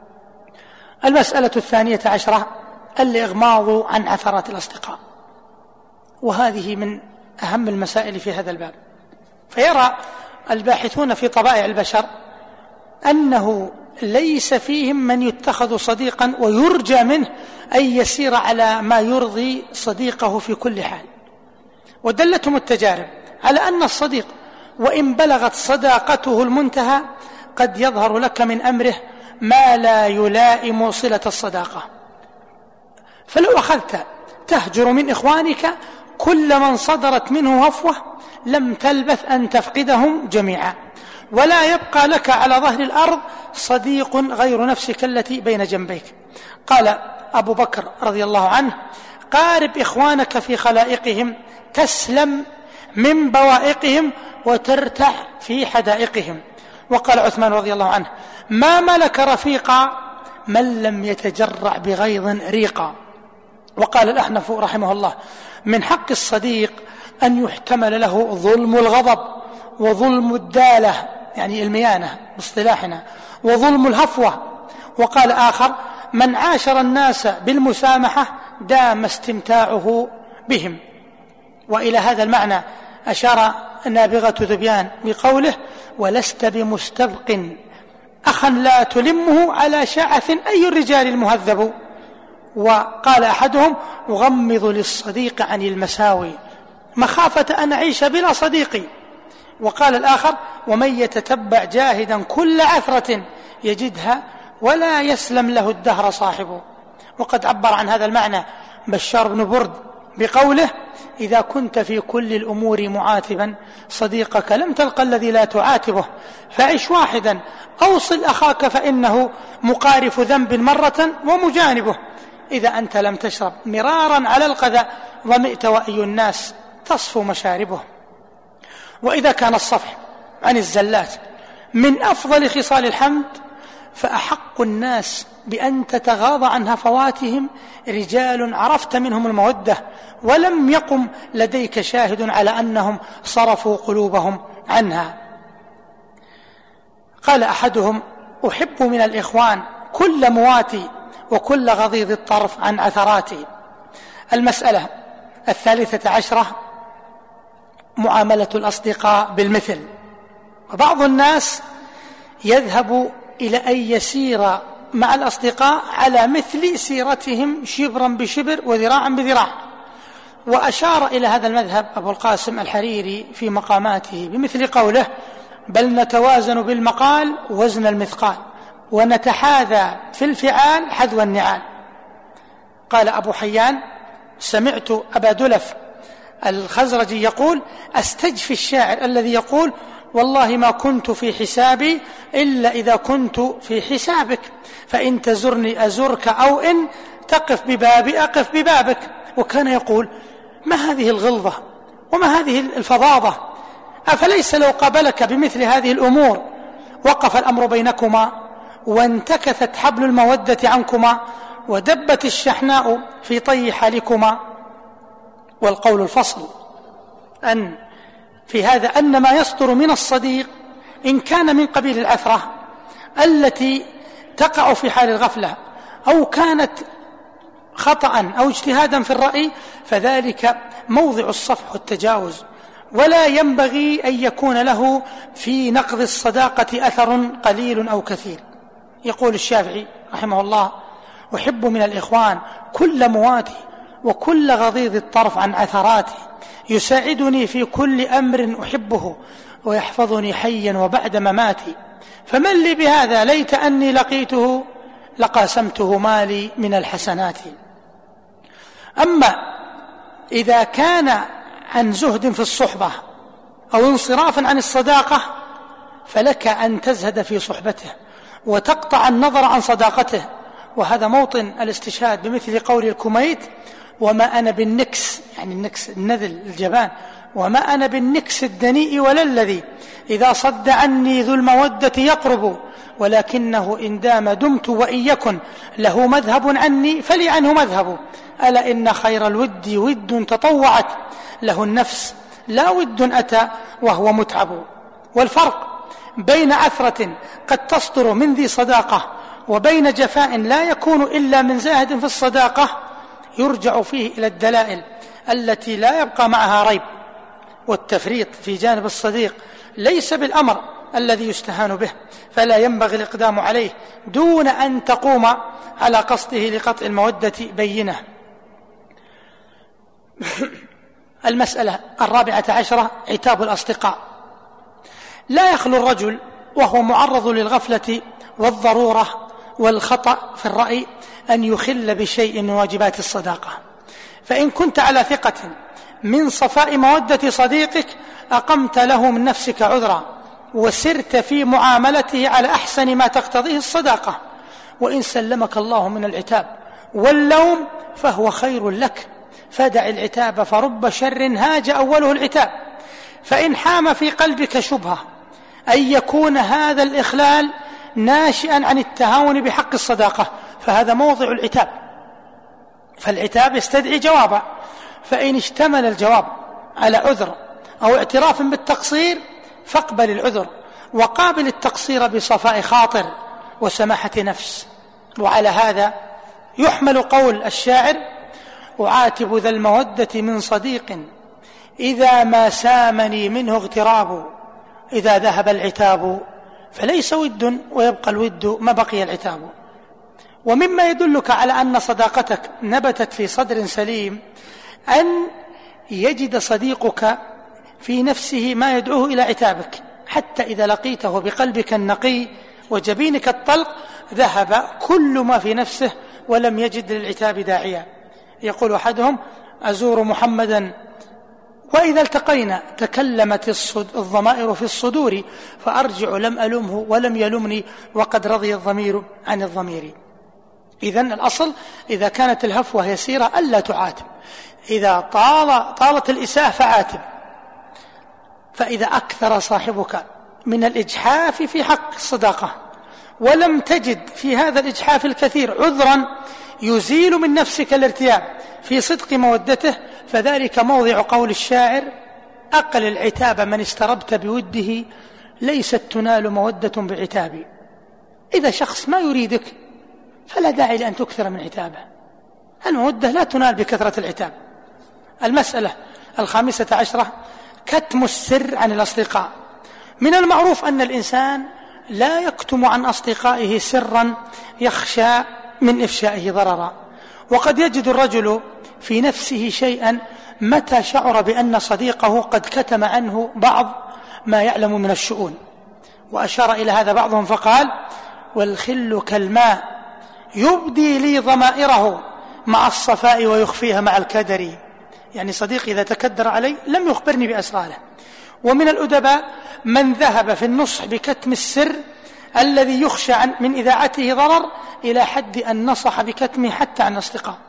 المسألة 12: الإغماض عن عثرات الأصدقاء. وهذه من أهم المسائل في هذا الباب. فيرى الباحثون في طبائع البشر أنه ليس فيهم من يتخذ صديقا ويرجى منه أن يسير على ما يرضي صديقه في كل حال. ودلتهم التجارب على أن الصديق وإن بلغت صداقته المنتهى قد يظهر لك من أمره ما لا يلائم صلة الصداقة. فلو أخذت تهجر من إخوانك كل من صدرت منه هفوة لم تلبث أن تفقدهم جميعا، ولا يبقى لك على ظهر الأرض صديق غير نفسك التي بين جنبيك. قال أبو بكر رضي الله عنه: قارب إخوانك في خلائقهم تسلم من بوائقهم وترتاح في حدائقهم. وقال عثمان رضي الله عنه: ما ملك رفيقا من لم يتجرع بغيظ ريقا. وقال الأحنف رحمه الله: من حق الصديق أن يحتمل له ظلم الغضب وظلم الدالة، يعني الميانة باصطلاحنا، وظلم الهفوة. وقال آخر: من عاشر الناس بالمسامحة دام استمتاعه بهم. وإلى هذا المعنى أشار نابغة ذبيان بقوله: ولست بمستبق أخا لا تلمه على شعث أي الرجال المهذب. وقال أحدهم: أغمض للصديق عن المساوي مخافة أن أعيش بلا صديقي. وقال الآخر: ومن يتتبع جاهدا كل عثرة يجدها ولا يسلم له الدهر صاحبه. وقد عبر عن هذا المعنى بشار بن برد بقوله: إذا كنت في كل الأمور معاتبا صديقك لم تلق الذي لا تعاتبه، فعش واحدا أوصل أخاك فإنه مقارف ذنب مرة ومجانبه. إذا أنت لم تشرب مرارا على القذى ظمئت وأي الناس تصفو مشاربه. وإذا كان الصفح عن الزلات من أفضل خصال الحمد، فأحق الناس بأن تتغاضى عن هفواتهم رجال عرفت منهم المودة ولم يقم لديك شاهد على أنهم صرفوا قلوبهم عنها. قال أحدهم: أحب من الإخوان كل مواتي وكل غضيض الطرف عن عثراتي. المسألة 13: معاملة الأصدقاء بالمثل. وبعض الناس يذهب إلى أن يسير مع الأصدقاء على مثل سيرتهم شبرا بشبر وذراعا بذراع. وأشار إلى هذا المذهب أبو القاسم الحريري في مقاماته بمثل قوله: بل نتوازن بالمقال وزن المثقال ونتحاذى في الفعال حذو النعال. قال أبو حيان: سمعت أبا دلف الخزرجي يقول: أستجفي الشاعر الذي يقول: والله ما كنت في حسابي إلا إذا كنت في حسابك، فإن تزرني أزرك أو إن تقف ببابي أقف ببابك. وكان يقول: ما هذه الغلظة وما هذه الفظاظة؟ أفليس لو قابلك بمثل هذه الأمور وقف الأمر بينكما وانتكثت حبل المودة عنكما ودبت الشحناء في طي حالكما؟ والقول الفصل أن في هذا أن ما يصدر من الصديق إن كان من قبيل العثرة التي تقع في حال الغفلة أو كانت خطأ أو اجتهادا في الرأي فذلك موضع الصفح والتجاوز، ولا ينبغي أن يكون له في نقض الصداقة أثر قليل أو كثير. يقول الشافعي رحمه الله: أحب من الإخوان كل مواتي وكل غضيض الطرف عن عثراتي، يساعدني في كل أمر أحبه ويحفظني حيا وبعد مماتي، فمن لي بهذا ليت أني لقيته لقاسمته مالي من الحسنات. أما إذا كان عن زهد في الصحبة أو انصراف عن الصداقة فلك أن تزهد في صحبته وتقطع النظر عن صداقته، وهذا موطن الاستشهاد بمثل قول الكميت: وما أنا بالنكس، يعني النكس النذل الجبان، وما أنا بالنكس الدنيء ولا الذي إذا صد عني ذو المودة يقرب، ولكنه إن دام دمت وإن يكن له مذهب عني فلي عنه مذهب، ألا إن خير الود ود تطوعت له النفس لا ود أتى وهو متعب. والفرق بين عثرة قد تصدر من ذي صداقة وبين جفاء لا يكون إلا من زاهد في الصداقة يرجع فيه إلى الدلائل التي لا يبقى معها ريب، والتفريط في جانب الصديق ليس بالأمر الذي يستهان به، فلا ينبغي الإقدام عليه دون أن تقوم على قصده لقطع المودة بينة. المسألة 14: عتاب الأصدقاء. لا يخلو الرجل وهو معرض للغفلة والضرورة والخطأ في الرأي أن يخل بشيء من واجبات الصداقة، فإن كنت على ثقة من صفاء مودة صديقك أقمت له من نفسك عذرا وسرت في معاملته على أحسن ما تقتضيه الصداقة، وإن سلمك الله من العتاب واللوم فهو خير لك، فدع العتاب فرب شر هاج أوله العتاب. فإن حام في قلبك شبهة أن يكون هذا الإخلال ناشئا عن التهاون بحق الصداقة فهذا موضع العتاب، فالعتاب يستدعي جوابا، فإن اشتمل الجواب على عذر أو اعتراف بالتقصير فاقبل العذر وقابل التقصير بصفاء خاطر وسماحة نفس. وعلى هذا يحمل قول الشاعر: أعاتب ذا المودة من صديق إذا ما سامني منه اغتراب، إذا ذهب العتاب فليس ود ويبقى الود ما بقي العتاب. ومما يدلك على أن صداقتك نبتت في صدر سليم أن يجد صديقك في نفسه ما يدعوه إلى عتابك، حتى إذا لقيته بقلبك النقي وجبينك الطلق ذهب كل ما في نفسه ولم يجد للعتاب داعيا. يقول أحدهم: أزور محمدا وإذا التقينا تكلمت الضمائر في الصدور، فأرجع لم ألمه ولم يلمني وقد رضي الضمير عن الضمير. إذن الأصل إذا كانت الهفوة يسيرة ألا تعاتب، إذا طالت الإساءة فعاتب. فإذا أكثر صاحبك من الإجحاف في حق الصداقة ولم تجد في هذا الإجحاف الكثير عذرا يزيل من نفسك الارتياب في صدق مودته فذلك موضع قول الشاعر: أقل العتاب من استربت بوده ليست تنال مودة بعتابي. إذا شخص ما يريدك فلا داعي لأن تكثر من عتابه، المودة لا تنال بكثرة العتاب. المسألة 15: كتم السر عن الأصدقاء. من المعروف أن الإنسان لا يكتم عن أصدقائه سرا يخشى من إفشائه ضررا. وقد يجد الرجل في نفسه شيئا متى شعر بأن صديقه قد كتم عنه بعض ما يعلم من الشؤون. وأشار إلى هذا بعضهم فقال: والخل كالماء يبدي لي ضمائره مع الصفاء ويخفيها مع الكدر. يعني صديقي إذا تكدر علي لم يخبرني بأسراره. ومن الأدباء من ذهب في النصح بكتم السر الذي يخشى من إذاعته ضرر إلى حد أن نصح بكتمه حتى عن أصدقاء.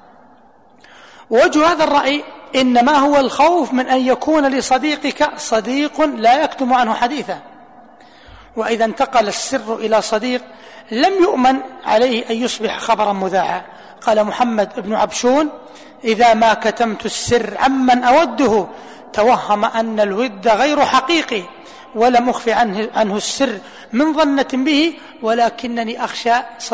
ووجه هذا الرأي إنما هو الخوف من أن يكون لصديقك صديق لا يكتم عنه حديثا، وإذا انتقل السر إلى صديق لم يؤمن عليه أن يصبح خبرا مذاعا. قال محمد بن عبشون: إذا ما كتمت السر عمن أوده توهم أن الود غير حقيقي، ولم أخفي عنه السر من ظنة به، ولكنني أخشى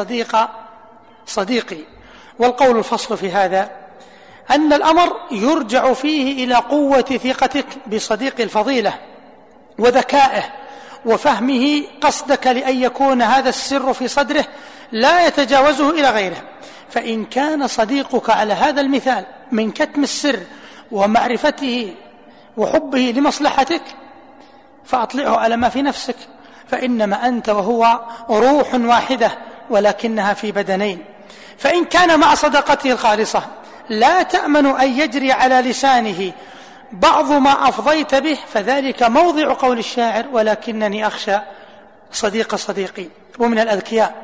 صديقي. والقول الفصل في هذا أن الأمر يرجع فيه إلى قوة ثقتك بصديق الفضيلة وذكائه وفهمه قصدك لأن يكون هذا السر في صدره لا يتجاوزه إلى غيره. فإن كان صديقك على هذا المثال من كتم السر ومعرفته وحبه لمصلحتك فأطلعه على ما في نفسك، فإنما أنت وهو روح واحدة ولكنها في بدنين. فإن كان مع صداقته الخالصة لا تأمن أن يجري على لسانه بعض ما أفضيت به، فذلك موضع قول الشاعر: ولكنني أخشى صديقي. ومن الأذكياء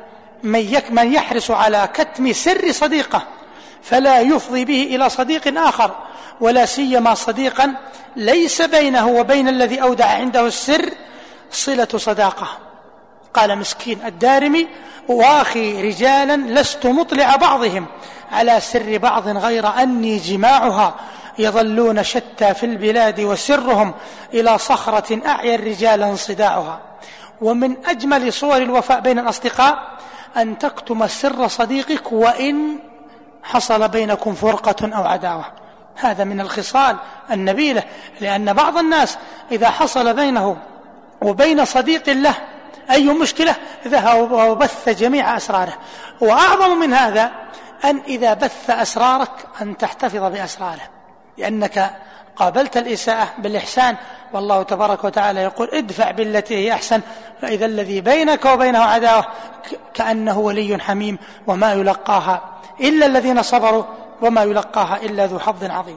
من يحرص على كتم سر صديقه فلا يفضي به إلى صديق آخر، ولا سيما صديقا ليس بينه وبين الذي أودع عنده السر صلة صداقة. قال مسكين الدارمي: واخي رجالا لست مطلع بعضهم على سر بعض غير أني جماعها، يظلون شتى في البلاد وسرهم إلى صخرة أعيا الرجال انصداعها. ومن أجمل صور الوفاء بين الأصدقاء أن تكتم سر صديقك وإن حصل بينكم فرقة أو عداوة. هذا من الخصال النبيلة، لأن بعض الناس إذا حصل بينه وبين صديق له أي مشكلة ذهب وبث جميع أسراره. وأعظم من هذا أن إذا بث أسرارك أن تحتفظ بأسراره، لأنك قابلت الإساءة بالإحسان، والله تبارك وتعالى يقول: ادفع بالتي هي أحسن فإذا الذي بينك وبينه عداوة كأنه ولي حميم، وما يلقاها إلا الذين صبروا وما يلقاها إلا ذو حظ عظيم.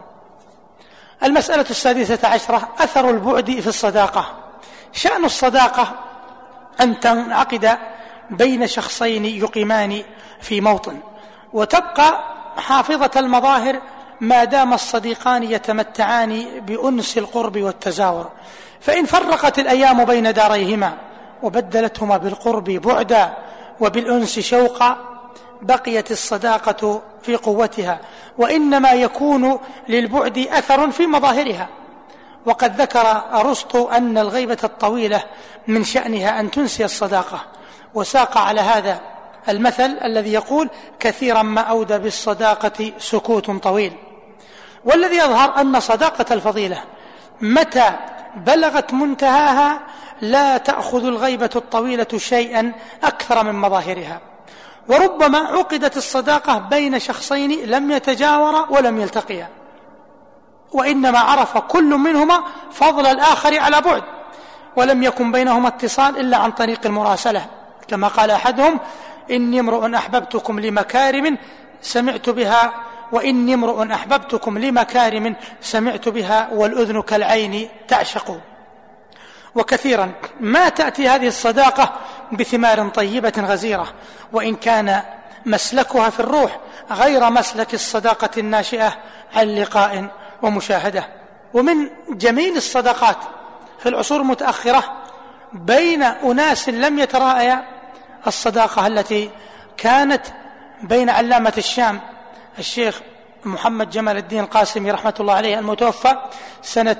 المسألة 16 أثر البعد في الصداقة. شأن الصداقة أن تنعقد بين شخصين يقيمان في موطن، وتبقى حافظة المظاهر ما دام الصديقان يتمتعان بأنس القرب والتزاور. فإن فرقت الأيام بين داريهما وبدلتهما بالقرب بعدا وبالأنس شوقا بقيت الصداقة في قوتها، وإنما يكون للبعد أثر في مظاهرها. وقد ذكر أرسطو أن الغيبة الطويلة من شأنها أن تنسي الصداقة، وساق على هذا المثل الذي يقول: كثيرا ما أودى بالصداقة سكوت طويل. والذي يظهر أن صداقة الفضيلة متى بلغت منتهاها لا تأخذ الغيبة الطويلة شيئا أكثر من مظاهرها. وربما عقدت الصداقة بين شخصين لم يتجاورا ولم يلتقيا، وإنما عرف كل منهما فضل الآخر على بعد، ولم يكن بينهما اتصال إلا عن طريق المراسلة، كما قال أحدهم: إني امرؤ أحببتكم لمكارم سمعت بها، وإني امرؤ أحببتكم لمكارم سمعت بها، والأذن كالعين تعشق. وكثيرا ما تأتي هذه الصداقة بثمار طيبة غزيرة، وإن كان مسلكها في الروح غير مسلك الصداقة الناشئة عن لقاء ومشاهدة. ومن جميل الصداقات في العصور المتأخرة بين أناس لم يتراءيا الصداقة التي كانت بين علامة الشام الشيخ محمد جمال الدين القاسمي رحمة الله عليه المتوفى سنة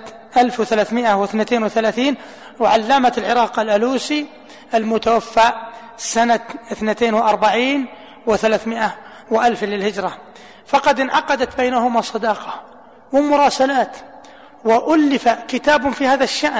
1332، وعلامة العراق الألوسي المتوفى سنة 42 و300 وألف للهجرة. فقد انعقدت بينهما صداقة ومراسلات، وألف كتاب في هذا الشأن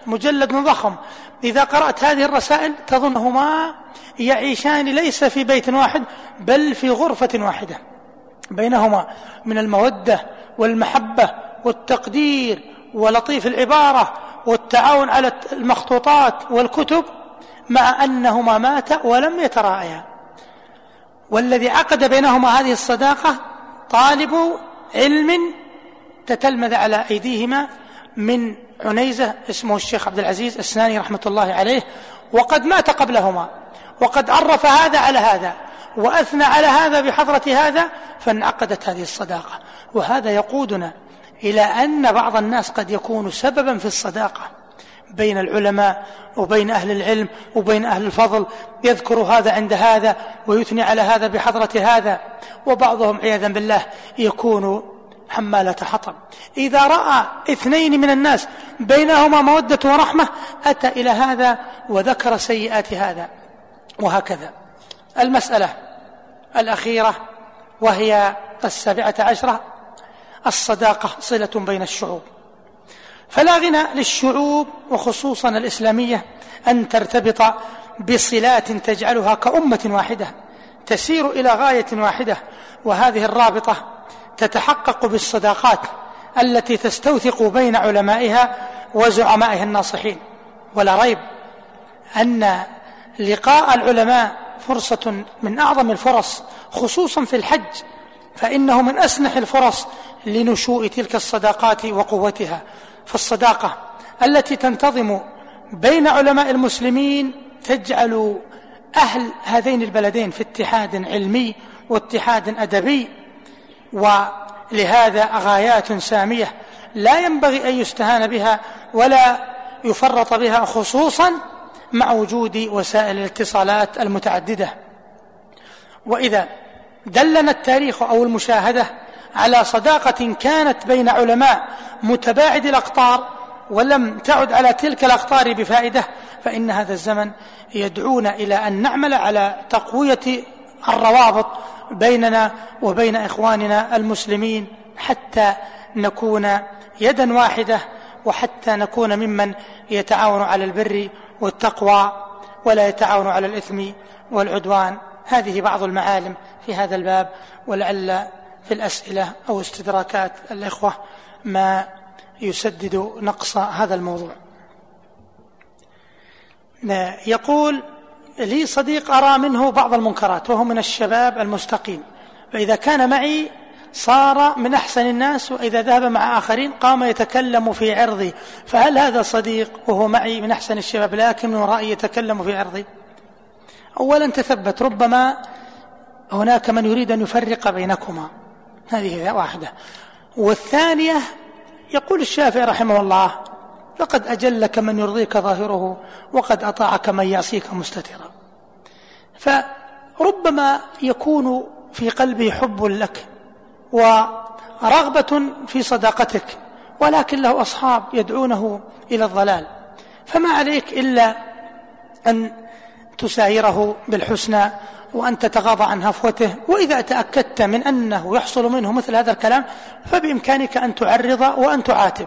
مجلد ضخم، إذا قرأت هذه الرسائل تظنهما يعيشان ليس في بيت واحد بل في غرفة واحدة، بينهما من المودة والمحبة والتقدير ولطيف العبارة والتعاون على المخطوطات والكتب، مع أنهما ماتا ولم يتراءيا. والذي عقد بينهما هذه الصداقة طالب علم تتلمذ على أيديهما من عنيزة اسمه الشيخ عبد العزيز السناني رحمة الله عليه، وقد مات قبلهما، وقد عرف هذا على هذا وأثنى على هذا بحضرة هذا، فانعقدت هذه الصداقة. وهذا يقودنا إلى أن بعض الناس قد يكون سببا في الصداقة بين العلماء وبين أهل العلم وبين أهل الفضل، يذكر هذا عند هذا ويثني على هذا بحضرة هذا، وبعضهم عياذا بالله يكون حمالة حطب. إذا رأى اثنين من الناس بينهما مودة ورحمة أتى إلى هذا وذكر سيئات هذا، وهكذا. المسألة الأخيرة وهي 17، الصداقة صلة بين الشعوب. فلا غنى للشعوب وخصوصا الإسلامية أن ترتبط بصلات تجعلها كأمة واحدة تسير إلى غاية واحدة، وهذه الرابطة تتحقق بالصداقات التي تستوثق بين علمائها وزعمائها الناصحين. ولا ريب أن لقاء العلماء فرصة من أعظم الفرص، خصوصا في الحج، فإنه من أسنح الفرص لنشوء تلك الصداقات وقوتها. فالصداقة التي تنتظم بين علماء المسلمين تجعل أهل هذين البلدين في اتحاد علمي واتحاد أدبي، ولهذا غايات سامية لا ينبغي أن يستهان بها ولا يفرط بها، خصوصا مع وجود وسائل الاتصالات المتعددة. وإذا دلنا التاريخ أو المشاهدة على صداقة كانت بين علماء متباعد الأقطار ولم تعد على تلك الأقطار بفائدة، فإن هذا الزمن يدعونا إلى أن نعمل على تقوية الروابط بيننا وبين إخواننا المسلمين حتى نكون يدا واحدة، وحتى نكون ممن يتعاون على البر والتقوى ولا يتعاون على الإثم والعدوان. هذه بعض المعالم في هذا الباب، ولعل في الأسئلة أو استدراكات الإخوة ما يسدد نقص هذا الموضوع. يقول لي صديق أرى منه بعض المنكرات وهو من الشباب المستقيم، فإذا كان معي صار من أحسن الناس، وإذا ذهب مع آخرين قام يتكلم في عرضي، فهل هذا صديق وهو معي من أحسن الشباب لكن من ورائي يتكلم في عرضي؟ أولا تثبت، ربما هناك من يريد أن يفرق بينكما، هذه واحدة. والثانية يقول الشافعي رحمه الله: لقد أجلك من يرضيك ظاهره وقد أطاعك من يعصيك مستترا. فربما يكون في قلبه حب لك ورغبة في صداقتك، ولكن له أصحاب يدعونه إلى الضلال، فما عليك إلا أن تسايره بالحسنى وأن تتغاضى عن هفوته. وإذا تأكدت من أنه يحصل منه مثل هذا الكلام فبإمكانك أن تعرض وأن تعاتب.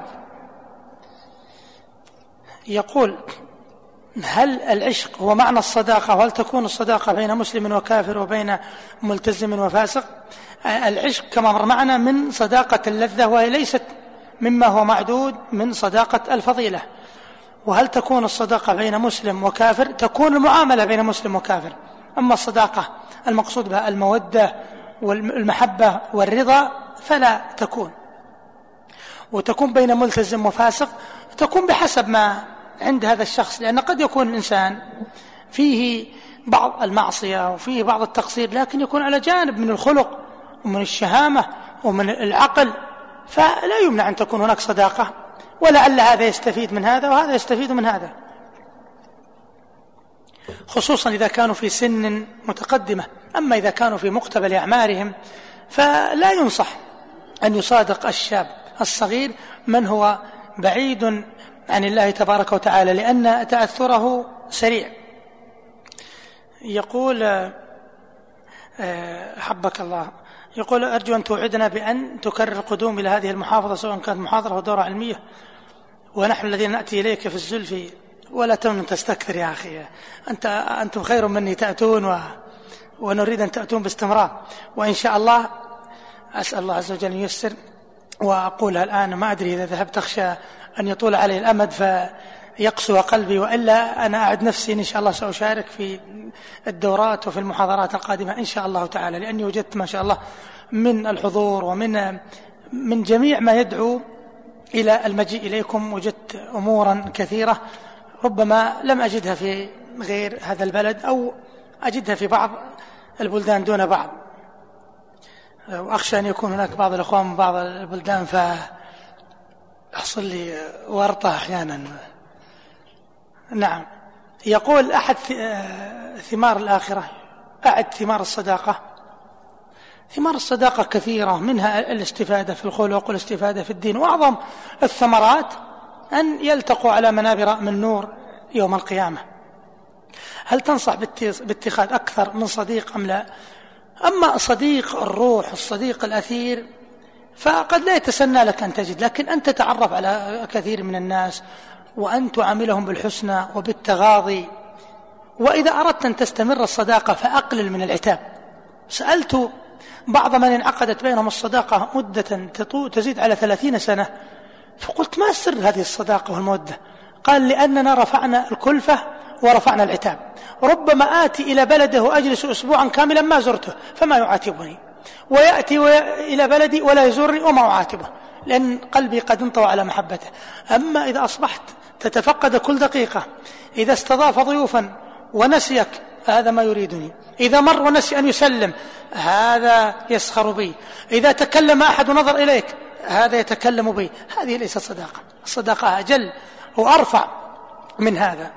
يقول: هل العشق هو معنى الصداقة؟ وهل تكون الصداقة بين مسلم وكافر وبين ملتزم وفاسق؟ العشق كما مر معنا من صداقة اللذة، وهي ليست مما هو معدود من صداقة الفضيلة. وهل تكون الصداقة بين مسلم وكافر؟ تكون المعاملة بين مسلم وكافر. أما الصداقة المقصود بها المودة والمحبة والرضا فلا تكون. وتكون بين ملتزم وفاسق تكون بحسب ما عند هذا الشخص، لأن قد يكون الإنسان فيه بعض المعصية وفيه بعض التقصير، لكن يكون على جانب من الخلق ومن الشهامة ومن العقل، فلا يمنع أن تكون هناك صداقة، ولعل هذا يستفيد من هذا وهذا يستفيد من هذا، خصوصا إذا كانوا في سن متقدمة. أما إذا كانوا في مقتبل أعمارهم فلا ينصح أن يصادق الشاب الصغير من هو بعيد عن الله تبارك وتعالى، لأن تأثره سريع. يقول حبك الله، يقول: أرجو أن توعدنا بأن تكرر القدوم إلى هذه المحافظة سواء كانت محاضرة أو دورة علمية. ونحن الذين نأتي إليك في الزلف ولا تمن تستكثر يا أخي، أنتم خير مني تأتون ونريد أن تأتون باستمرار. وإن شاء الله أسأل الله عز وجل ييسر. وأقولها الآن، ما أدري إذا ذهبت أخشى أن يطول علي الأمد فيقسو قلبي، وإلا أنا أعد نفسي إن شاء الله سأشارك في الدورات وفي المحاضرات القادمة إن شاء الله تعالى، لأني وجدت ما شاء الله من الحضور ومن جميع ما يدعو إلى المجيء إليكم، وجدت أمورا كثيرة ربما لم أجدها في غير هذا البلد، أو أجدها في بعض البلدان دون بعض، وأخشى أن يكون هناك بعض الأخوان من بعض البلدان فأحصل لي ورطة أحيانا. نعم. يقول أحد ثمار الآخرة، أعد ثمار الصداقة. ثمار الصداقة كثيرة، منها الاستفادة في الخلق والاستفادة في الدين، وأعظم الثمرات أن يلتقوا على منابر من نور يوم القيامة. هل تنصح باتخاذ أكثر من صديق أم لا؟ أما صديق الروح، الصديق الأثير، فقد لا يتسنى لك أن تجد، لكن أن تتعرف على كثير من الناس وأن تعاملهم بالحسنى وبالتغاضي. وإذا أردت أن تستمر الصداقة فأقلل من العتاب. سألت بعض من انعقدت بينهم الصداقة مدة تزيد على 30 سنة، فقلت ما سر هذه الصداقة والمودة؟ قال لأننا رفعنا الكلفة ورفعنا العتاب. ربما آتي إلى بلده وأجلس أسبوعا كاملا ما زرته فما يعاتبني، ويأتي إلى بلدي ولا يزورني وما أعاتبه، لأن قلبي قد انطوى على محبته. أما إذا أصبحت تتفقد كل دقيقة، إذا استضاف ضيوفا ونسيك هذا ما يريدني، إذا مر ونسي أن يسلم هذا يسخر بي، إذا تكلم أحد ونظر إليك هذا يتكلم بي، هذه ليست صداقة. الصداقة أجل وأرفع من هذا.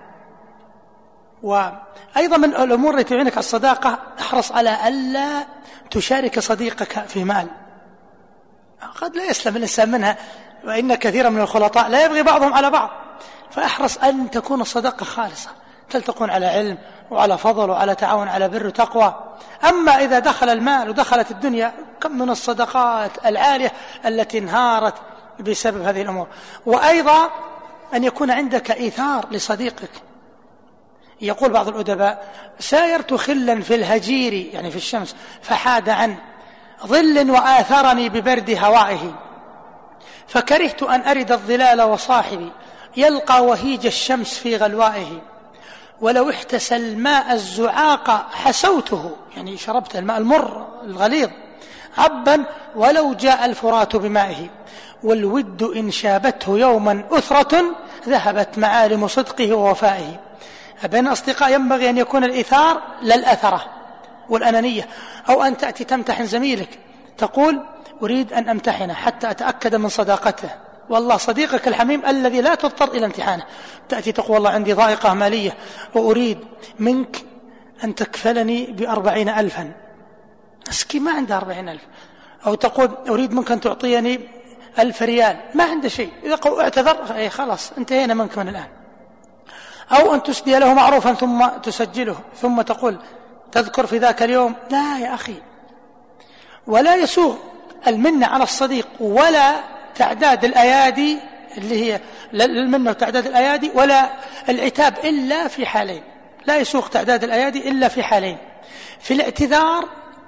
وأيضا من الأمور التي تعينك على الصداقة، احرص على ألا تشارك صديقك في مال، قد لا يسلم الإنسان منها، وإن كثيرا من الخلطاء لا يبغي بعضهم على بعض. فاحرص أن تكون الصداقة خالصة، تلتقون على علم وعلى فضل وعلى تعاون على بر وتقوى. أما إذا دخل المال ودخلت الدنيا، كم من الصدقات العالية التي انهارت بسبب هذه الأمور. وأيضا أن يكون عندك إيثار لصديقك. يقول بعض الأدباء: سايرت خلا في الهجير، يعني في الشمس، فحاد عن ظل وآثرني ببرد هوائه، فكرهت أن أرد الظلال وصاحبي يلقى وهيج الشمس في غلوائه، ولو احتسى الماء الزعاق حسوته، يعني شربت الماء المر الغليظ عبا، ولو جاء الفرات بمائه، والود إن شابته يوما أثرة ذهبت معالم صدقه ووفائه. بين أصدقاء ينبغي أن يكون الإيثار للأثرة والأنانية، أو أن تأتي تمتحن زميلك تقول: أريد أن أمتحنه حتى أتأكد من صداقته، والله صديقك الحميم الذي لا تضطر إلى امتحانه. تأتي تقول: والله عندي ضائقة مالية وأريد منك أن تكفلني ب40,000. أسكي ما عنده 40,000. أو تقول: أريد منك أن تعطيني 1,000 ريال، ما عنده شيء. إذا اعتذر خلاص انتهينا منك من الآن. أو أن تسدي له معروفا ثم تسجله، ثم تقول: تذكر في ذاك اليوم. لا يا أخي، ولا يسوغ المنة على الصديق ولا تعداد الأيادي، اللي هي المنة وتعداد الأيادي، ولا العتاب إلا في حالين. لا يسوغ تعداد الأيادي إلا في حالين: في الاعتذار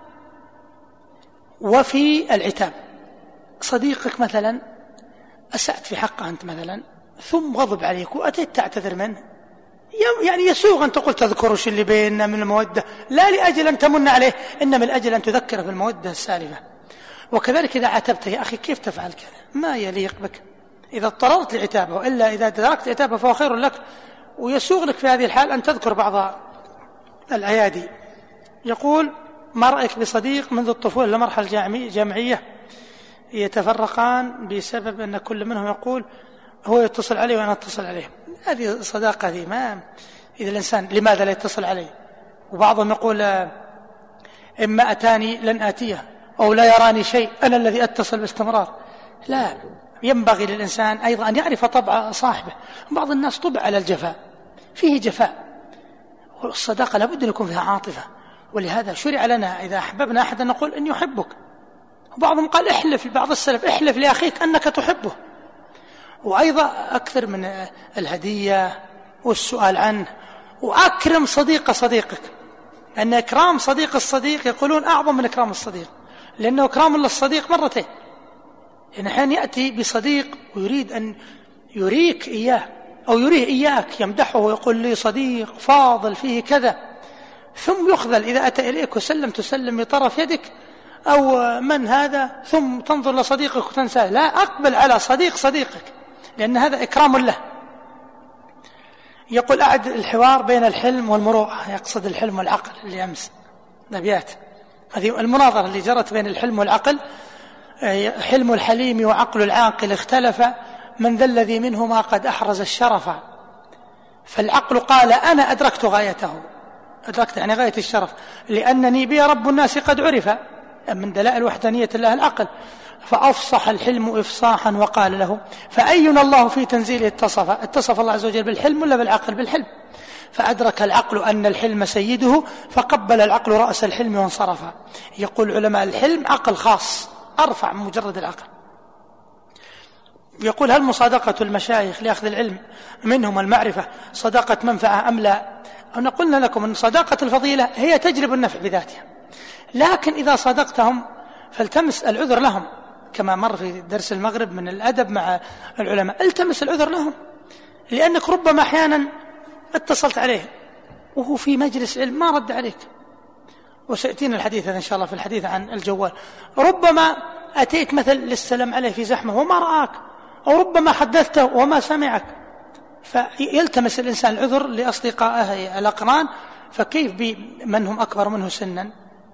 وفي العتاب. صديقك مثلا أسأت في حقه أنت مثلا، ثم غضب عليك وأتيت تعتذر منه، يعني يسوغ أن تقول: تذكر وش اللي بيننا من المودة، لا لأجل أن تمن عليه، إنما من أجل أن تذكره بالمودة السالفة. وكذلك إذا عاتبته: يا أخي كيف تفعل كذا، ما يليق بك، إذا اضطررت لعتابه، وإلا إذا تركت عتابه فهو خير لك. ويسوغ لك في هذه الحال أن تذكر بعض الأيادي. يقول: ما رأيك بصديق منذ الطفولة لمرحلة جامعية يتفرقان بسبب أن كل منهم يقول هو يتصل عليه وأنا أتصل عليه؟ هذه صداقة دي، ما إذا الإنسان لماذا لا يتصل عليه؟ وبعضهم يقول: إما أتاني لن آتيه، أو لا يراني شيء، أنا الذي أتصل باستمرار. لا، ينبغي للإنسان أيضا أن يعرف طبع صاحبه. بعض الناس طبع على الجفاء، فيه جفاء، والصداقة لابد أن يكون فيها عاطفة. ولهذا شرع لنا إذا أحببنا أحدا نقول إن يحبك. وبعضهم قال: احلف، بعض السلف: احلف لأخيك أنك تحبه. وأيضا أكثر من الهدية والسؤال عنه، وأكرم صديقك، لأن إكرام صديق الصديق يقولون أعظم من إكرام الصديق، لأنه إكرام للصديق مرتين. يعني أحيانا يأتي بصديق ويريد أن يريك إياه أو يريه إياك، يمدحه ويقول لي صديق فاضل فيه كذا، ثم يخذل إذا أتى إليك وسلم تسلم بطرف يدك أو من هذا، ثم تنظر لصديقك وتنساه. لا، أقبل على صديقك، لأن هذا إكرام له. يقول أعد الحوار بين الحلم والمروءة، يقصد الحلم والعقل اللي أمس نبيات. هذه المناظرة اللي جرت بين الحلم والعقل. حلم الحليم وعقل العاقل اختلف، من ذا الذي منهما قد أحرز الشرف. فالعقل قال أنا أدركت غايته، أدركت يعني غاية الشرف، لأنني بي رب الناس قد عرف، من دلائل وحدانية الله العقل. فأفصح الحلم إفصاحا وقال له فأينا الله في تنزيله اتصف الله عز وجل بالحلم ولا بالعقل؟ بالحلم. فأدرك العقل أن الحلم سيده، فقبل العقل رأس الحلم وانصرف. يقول علماء الحلم عقل خاص أرفع من مجرد العقل. يقول هل مصادقة المشايخ لأخذ العلم منهم المعرفة صداقة منفعة أم لا؟ أنا قلنا لكم أن صداقة الفضيلة هي تجلب النفع بذاتها، لكن إذا صدقتهم فالتمس العذر لهم، كما مر في درس المغرب من الأدب مع العلماء، التمس العذر لهم، لأنك ربما أحيانا اتصلت عليه وهو في مجلس علم ما رد عليك، وسيأتينا الحديث هذا إن شاء الله في الحديث عن الجوال. ربما أتيت مثل للسلام عليه في زحمة وما رآك، أو ربما حدثته وما سمعك، فيلتمس الإنسان العذر لأصدقائه الأقران، فكيف بمن هم أكبر منه سنا؟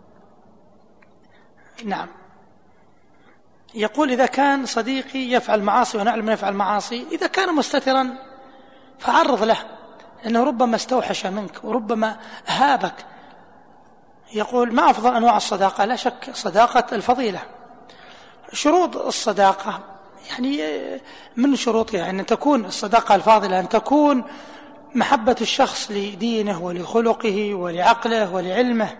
نعم. يقول إذا كان صديقي يفعل معاصي ونعلم يفعل معاصي، إذا كان مستترا فعرض له، لأنه ربما استوحش منك وربما هابك. يقول ما أفضل أنواع الصداقة؟ لا شك صداقة الفضيلة. شروط الصداقة يعني من شروطها أن تكون الصداقة الفاضلة أن تكون محبة الشخص لدينه ولخلقه ولعقله ولعلمه.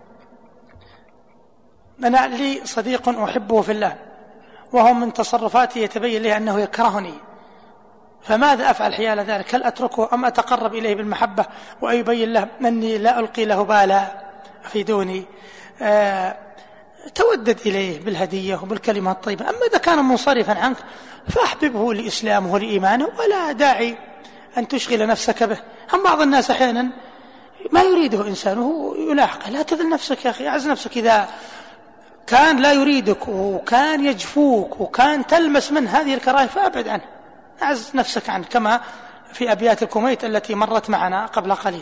أنا لي صديق أحبه في الله، وهو من تصرفاته يتبين لي أنه يكرهني، فماذا أفعل حيال ذلك؟ هل أتركه أم أتقرب إليه بالمحبة وأبين له أني لا ألقي له بالا في دوني؟ تودد إليه بالهدية وبالكلمة الطيبة. أما إذا كان منصرفا عنك فأحببه لإسلامه ولإيمانه، ولا داعي أن تشغل نفسك به. هم بعض الناس أحيانا ما يريده إنسانه يلاحقه، لا تذل نفسك يا أخي، أعز نفسك. إذا كان لا يريدك وكان يجفوك وكان تلمس من هذه الكراهية فأبعد عنه، أعز نفسك عنه، كما في أبيات الكوميت التي مرت معنا قبل قليل.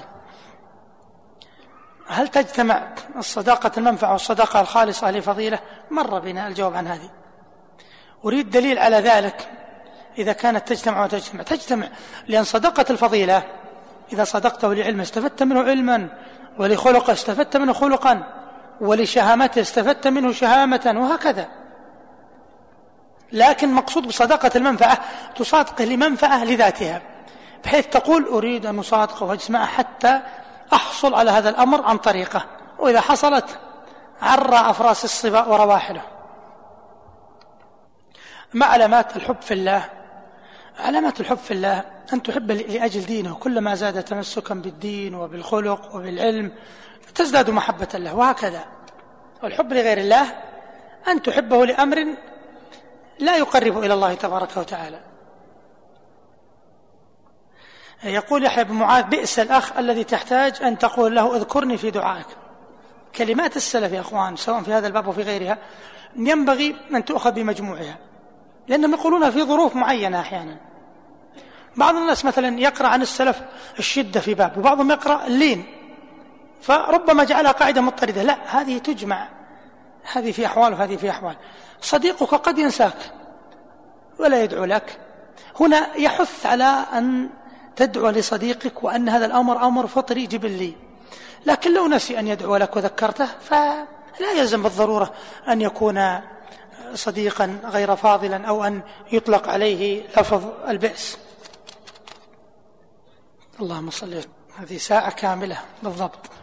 هل تجتمع الصداقة المنفعة والصداقة الخالصة لفضيلة؟ مر بنا الجواب عن هذه. أريد دليل على ذلك. إذا كانت تجتمع تجتمع، لأن صداقة الفضيلة إذا صدقته لعلم استفدت منه علما، ولخلقه استفدت منه خلقا، ولشهامته استفدت منه شهامة، وهكذا. لكن مقصود بصداقة المنفعة تصادقه لمنفعة لذاتها، بحيث تقول أريد أن أصادقه واجتمع حتى أحصل على هذا الأمر عن طريقه، وإذا حصلت عرى أفراس الصبا ورواحله. ما علامات الحب في الله؟ علامات الحب في الله أن تحب لأجل دينه، كلما زاد تمسكا بالدين وبالخلق وبالعلم تزداد محبة الله، وهكذا. والحب لغير الله أن تحبه لأمر لا يقرب إلى الله تبارك وتعالى. يقول يحيى بن معاذ بئس الأخ الذي تحتاج أن تقول له اذكرني في دعائك. كلمات السلف يا أخوان سواء في هذا الباب وفي غيرها ينبغي أن تؤخذ بمجموعها، لأنهم يقولونها في ظروف معينة. أحيانا بعض الناس مثلا يقرأ عن السلف الشدة في باب، وبعضهم يقرأ اللين، فربما جعلها قاعدة مضطردة. لا، هذه تجمع، هذه في أحوال وهذه في أحوال. صديقك قد ينساك ولا يدعو لك، هنا يحث على أن تدعو لصديقك، وأن هذا الأمر أمر فطري جبلي. لكن لو نسي أن يدعو لك وذكرته فلا يلزم بالضرورة أن يكون صديقا غير فاضلا، أو أن يطلق عليه لفظ البئس. اللهم صل. هذه ساعة كاملة بالضبط.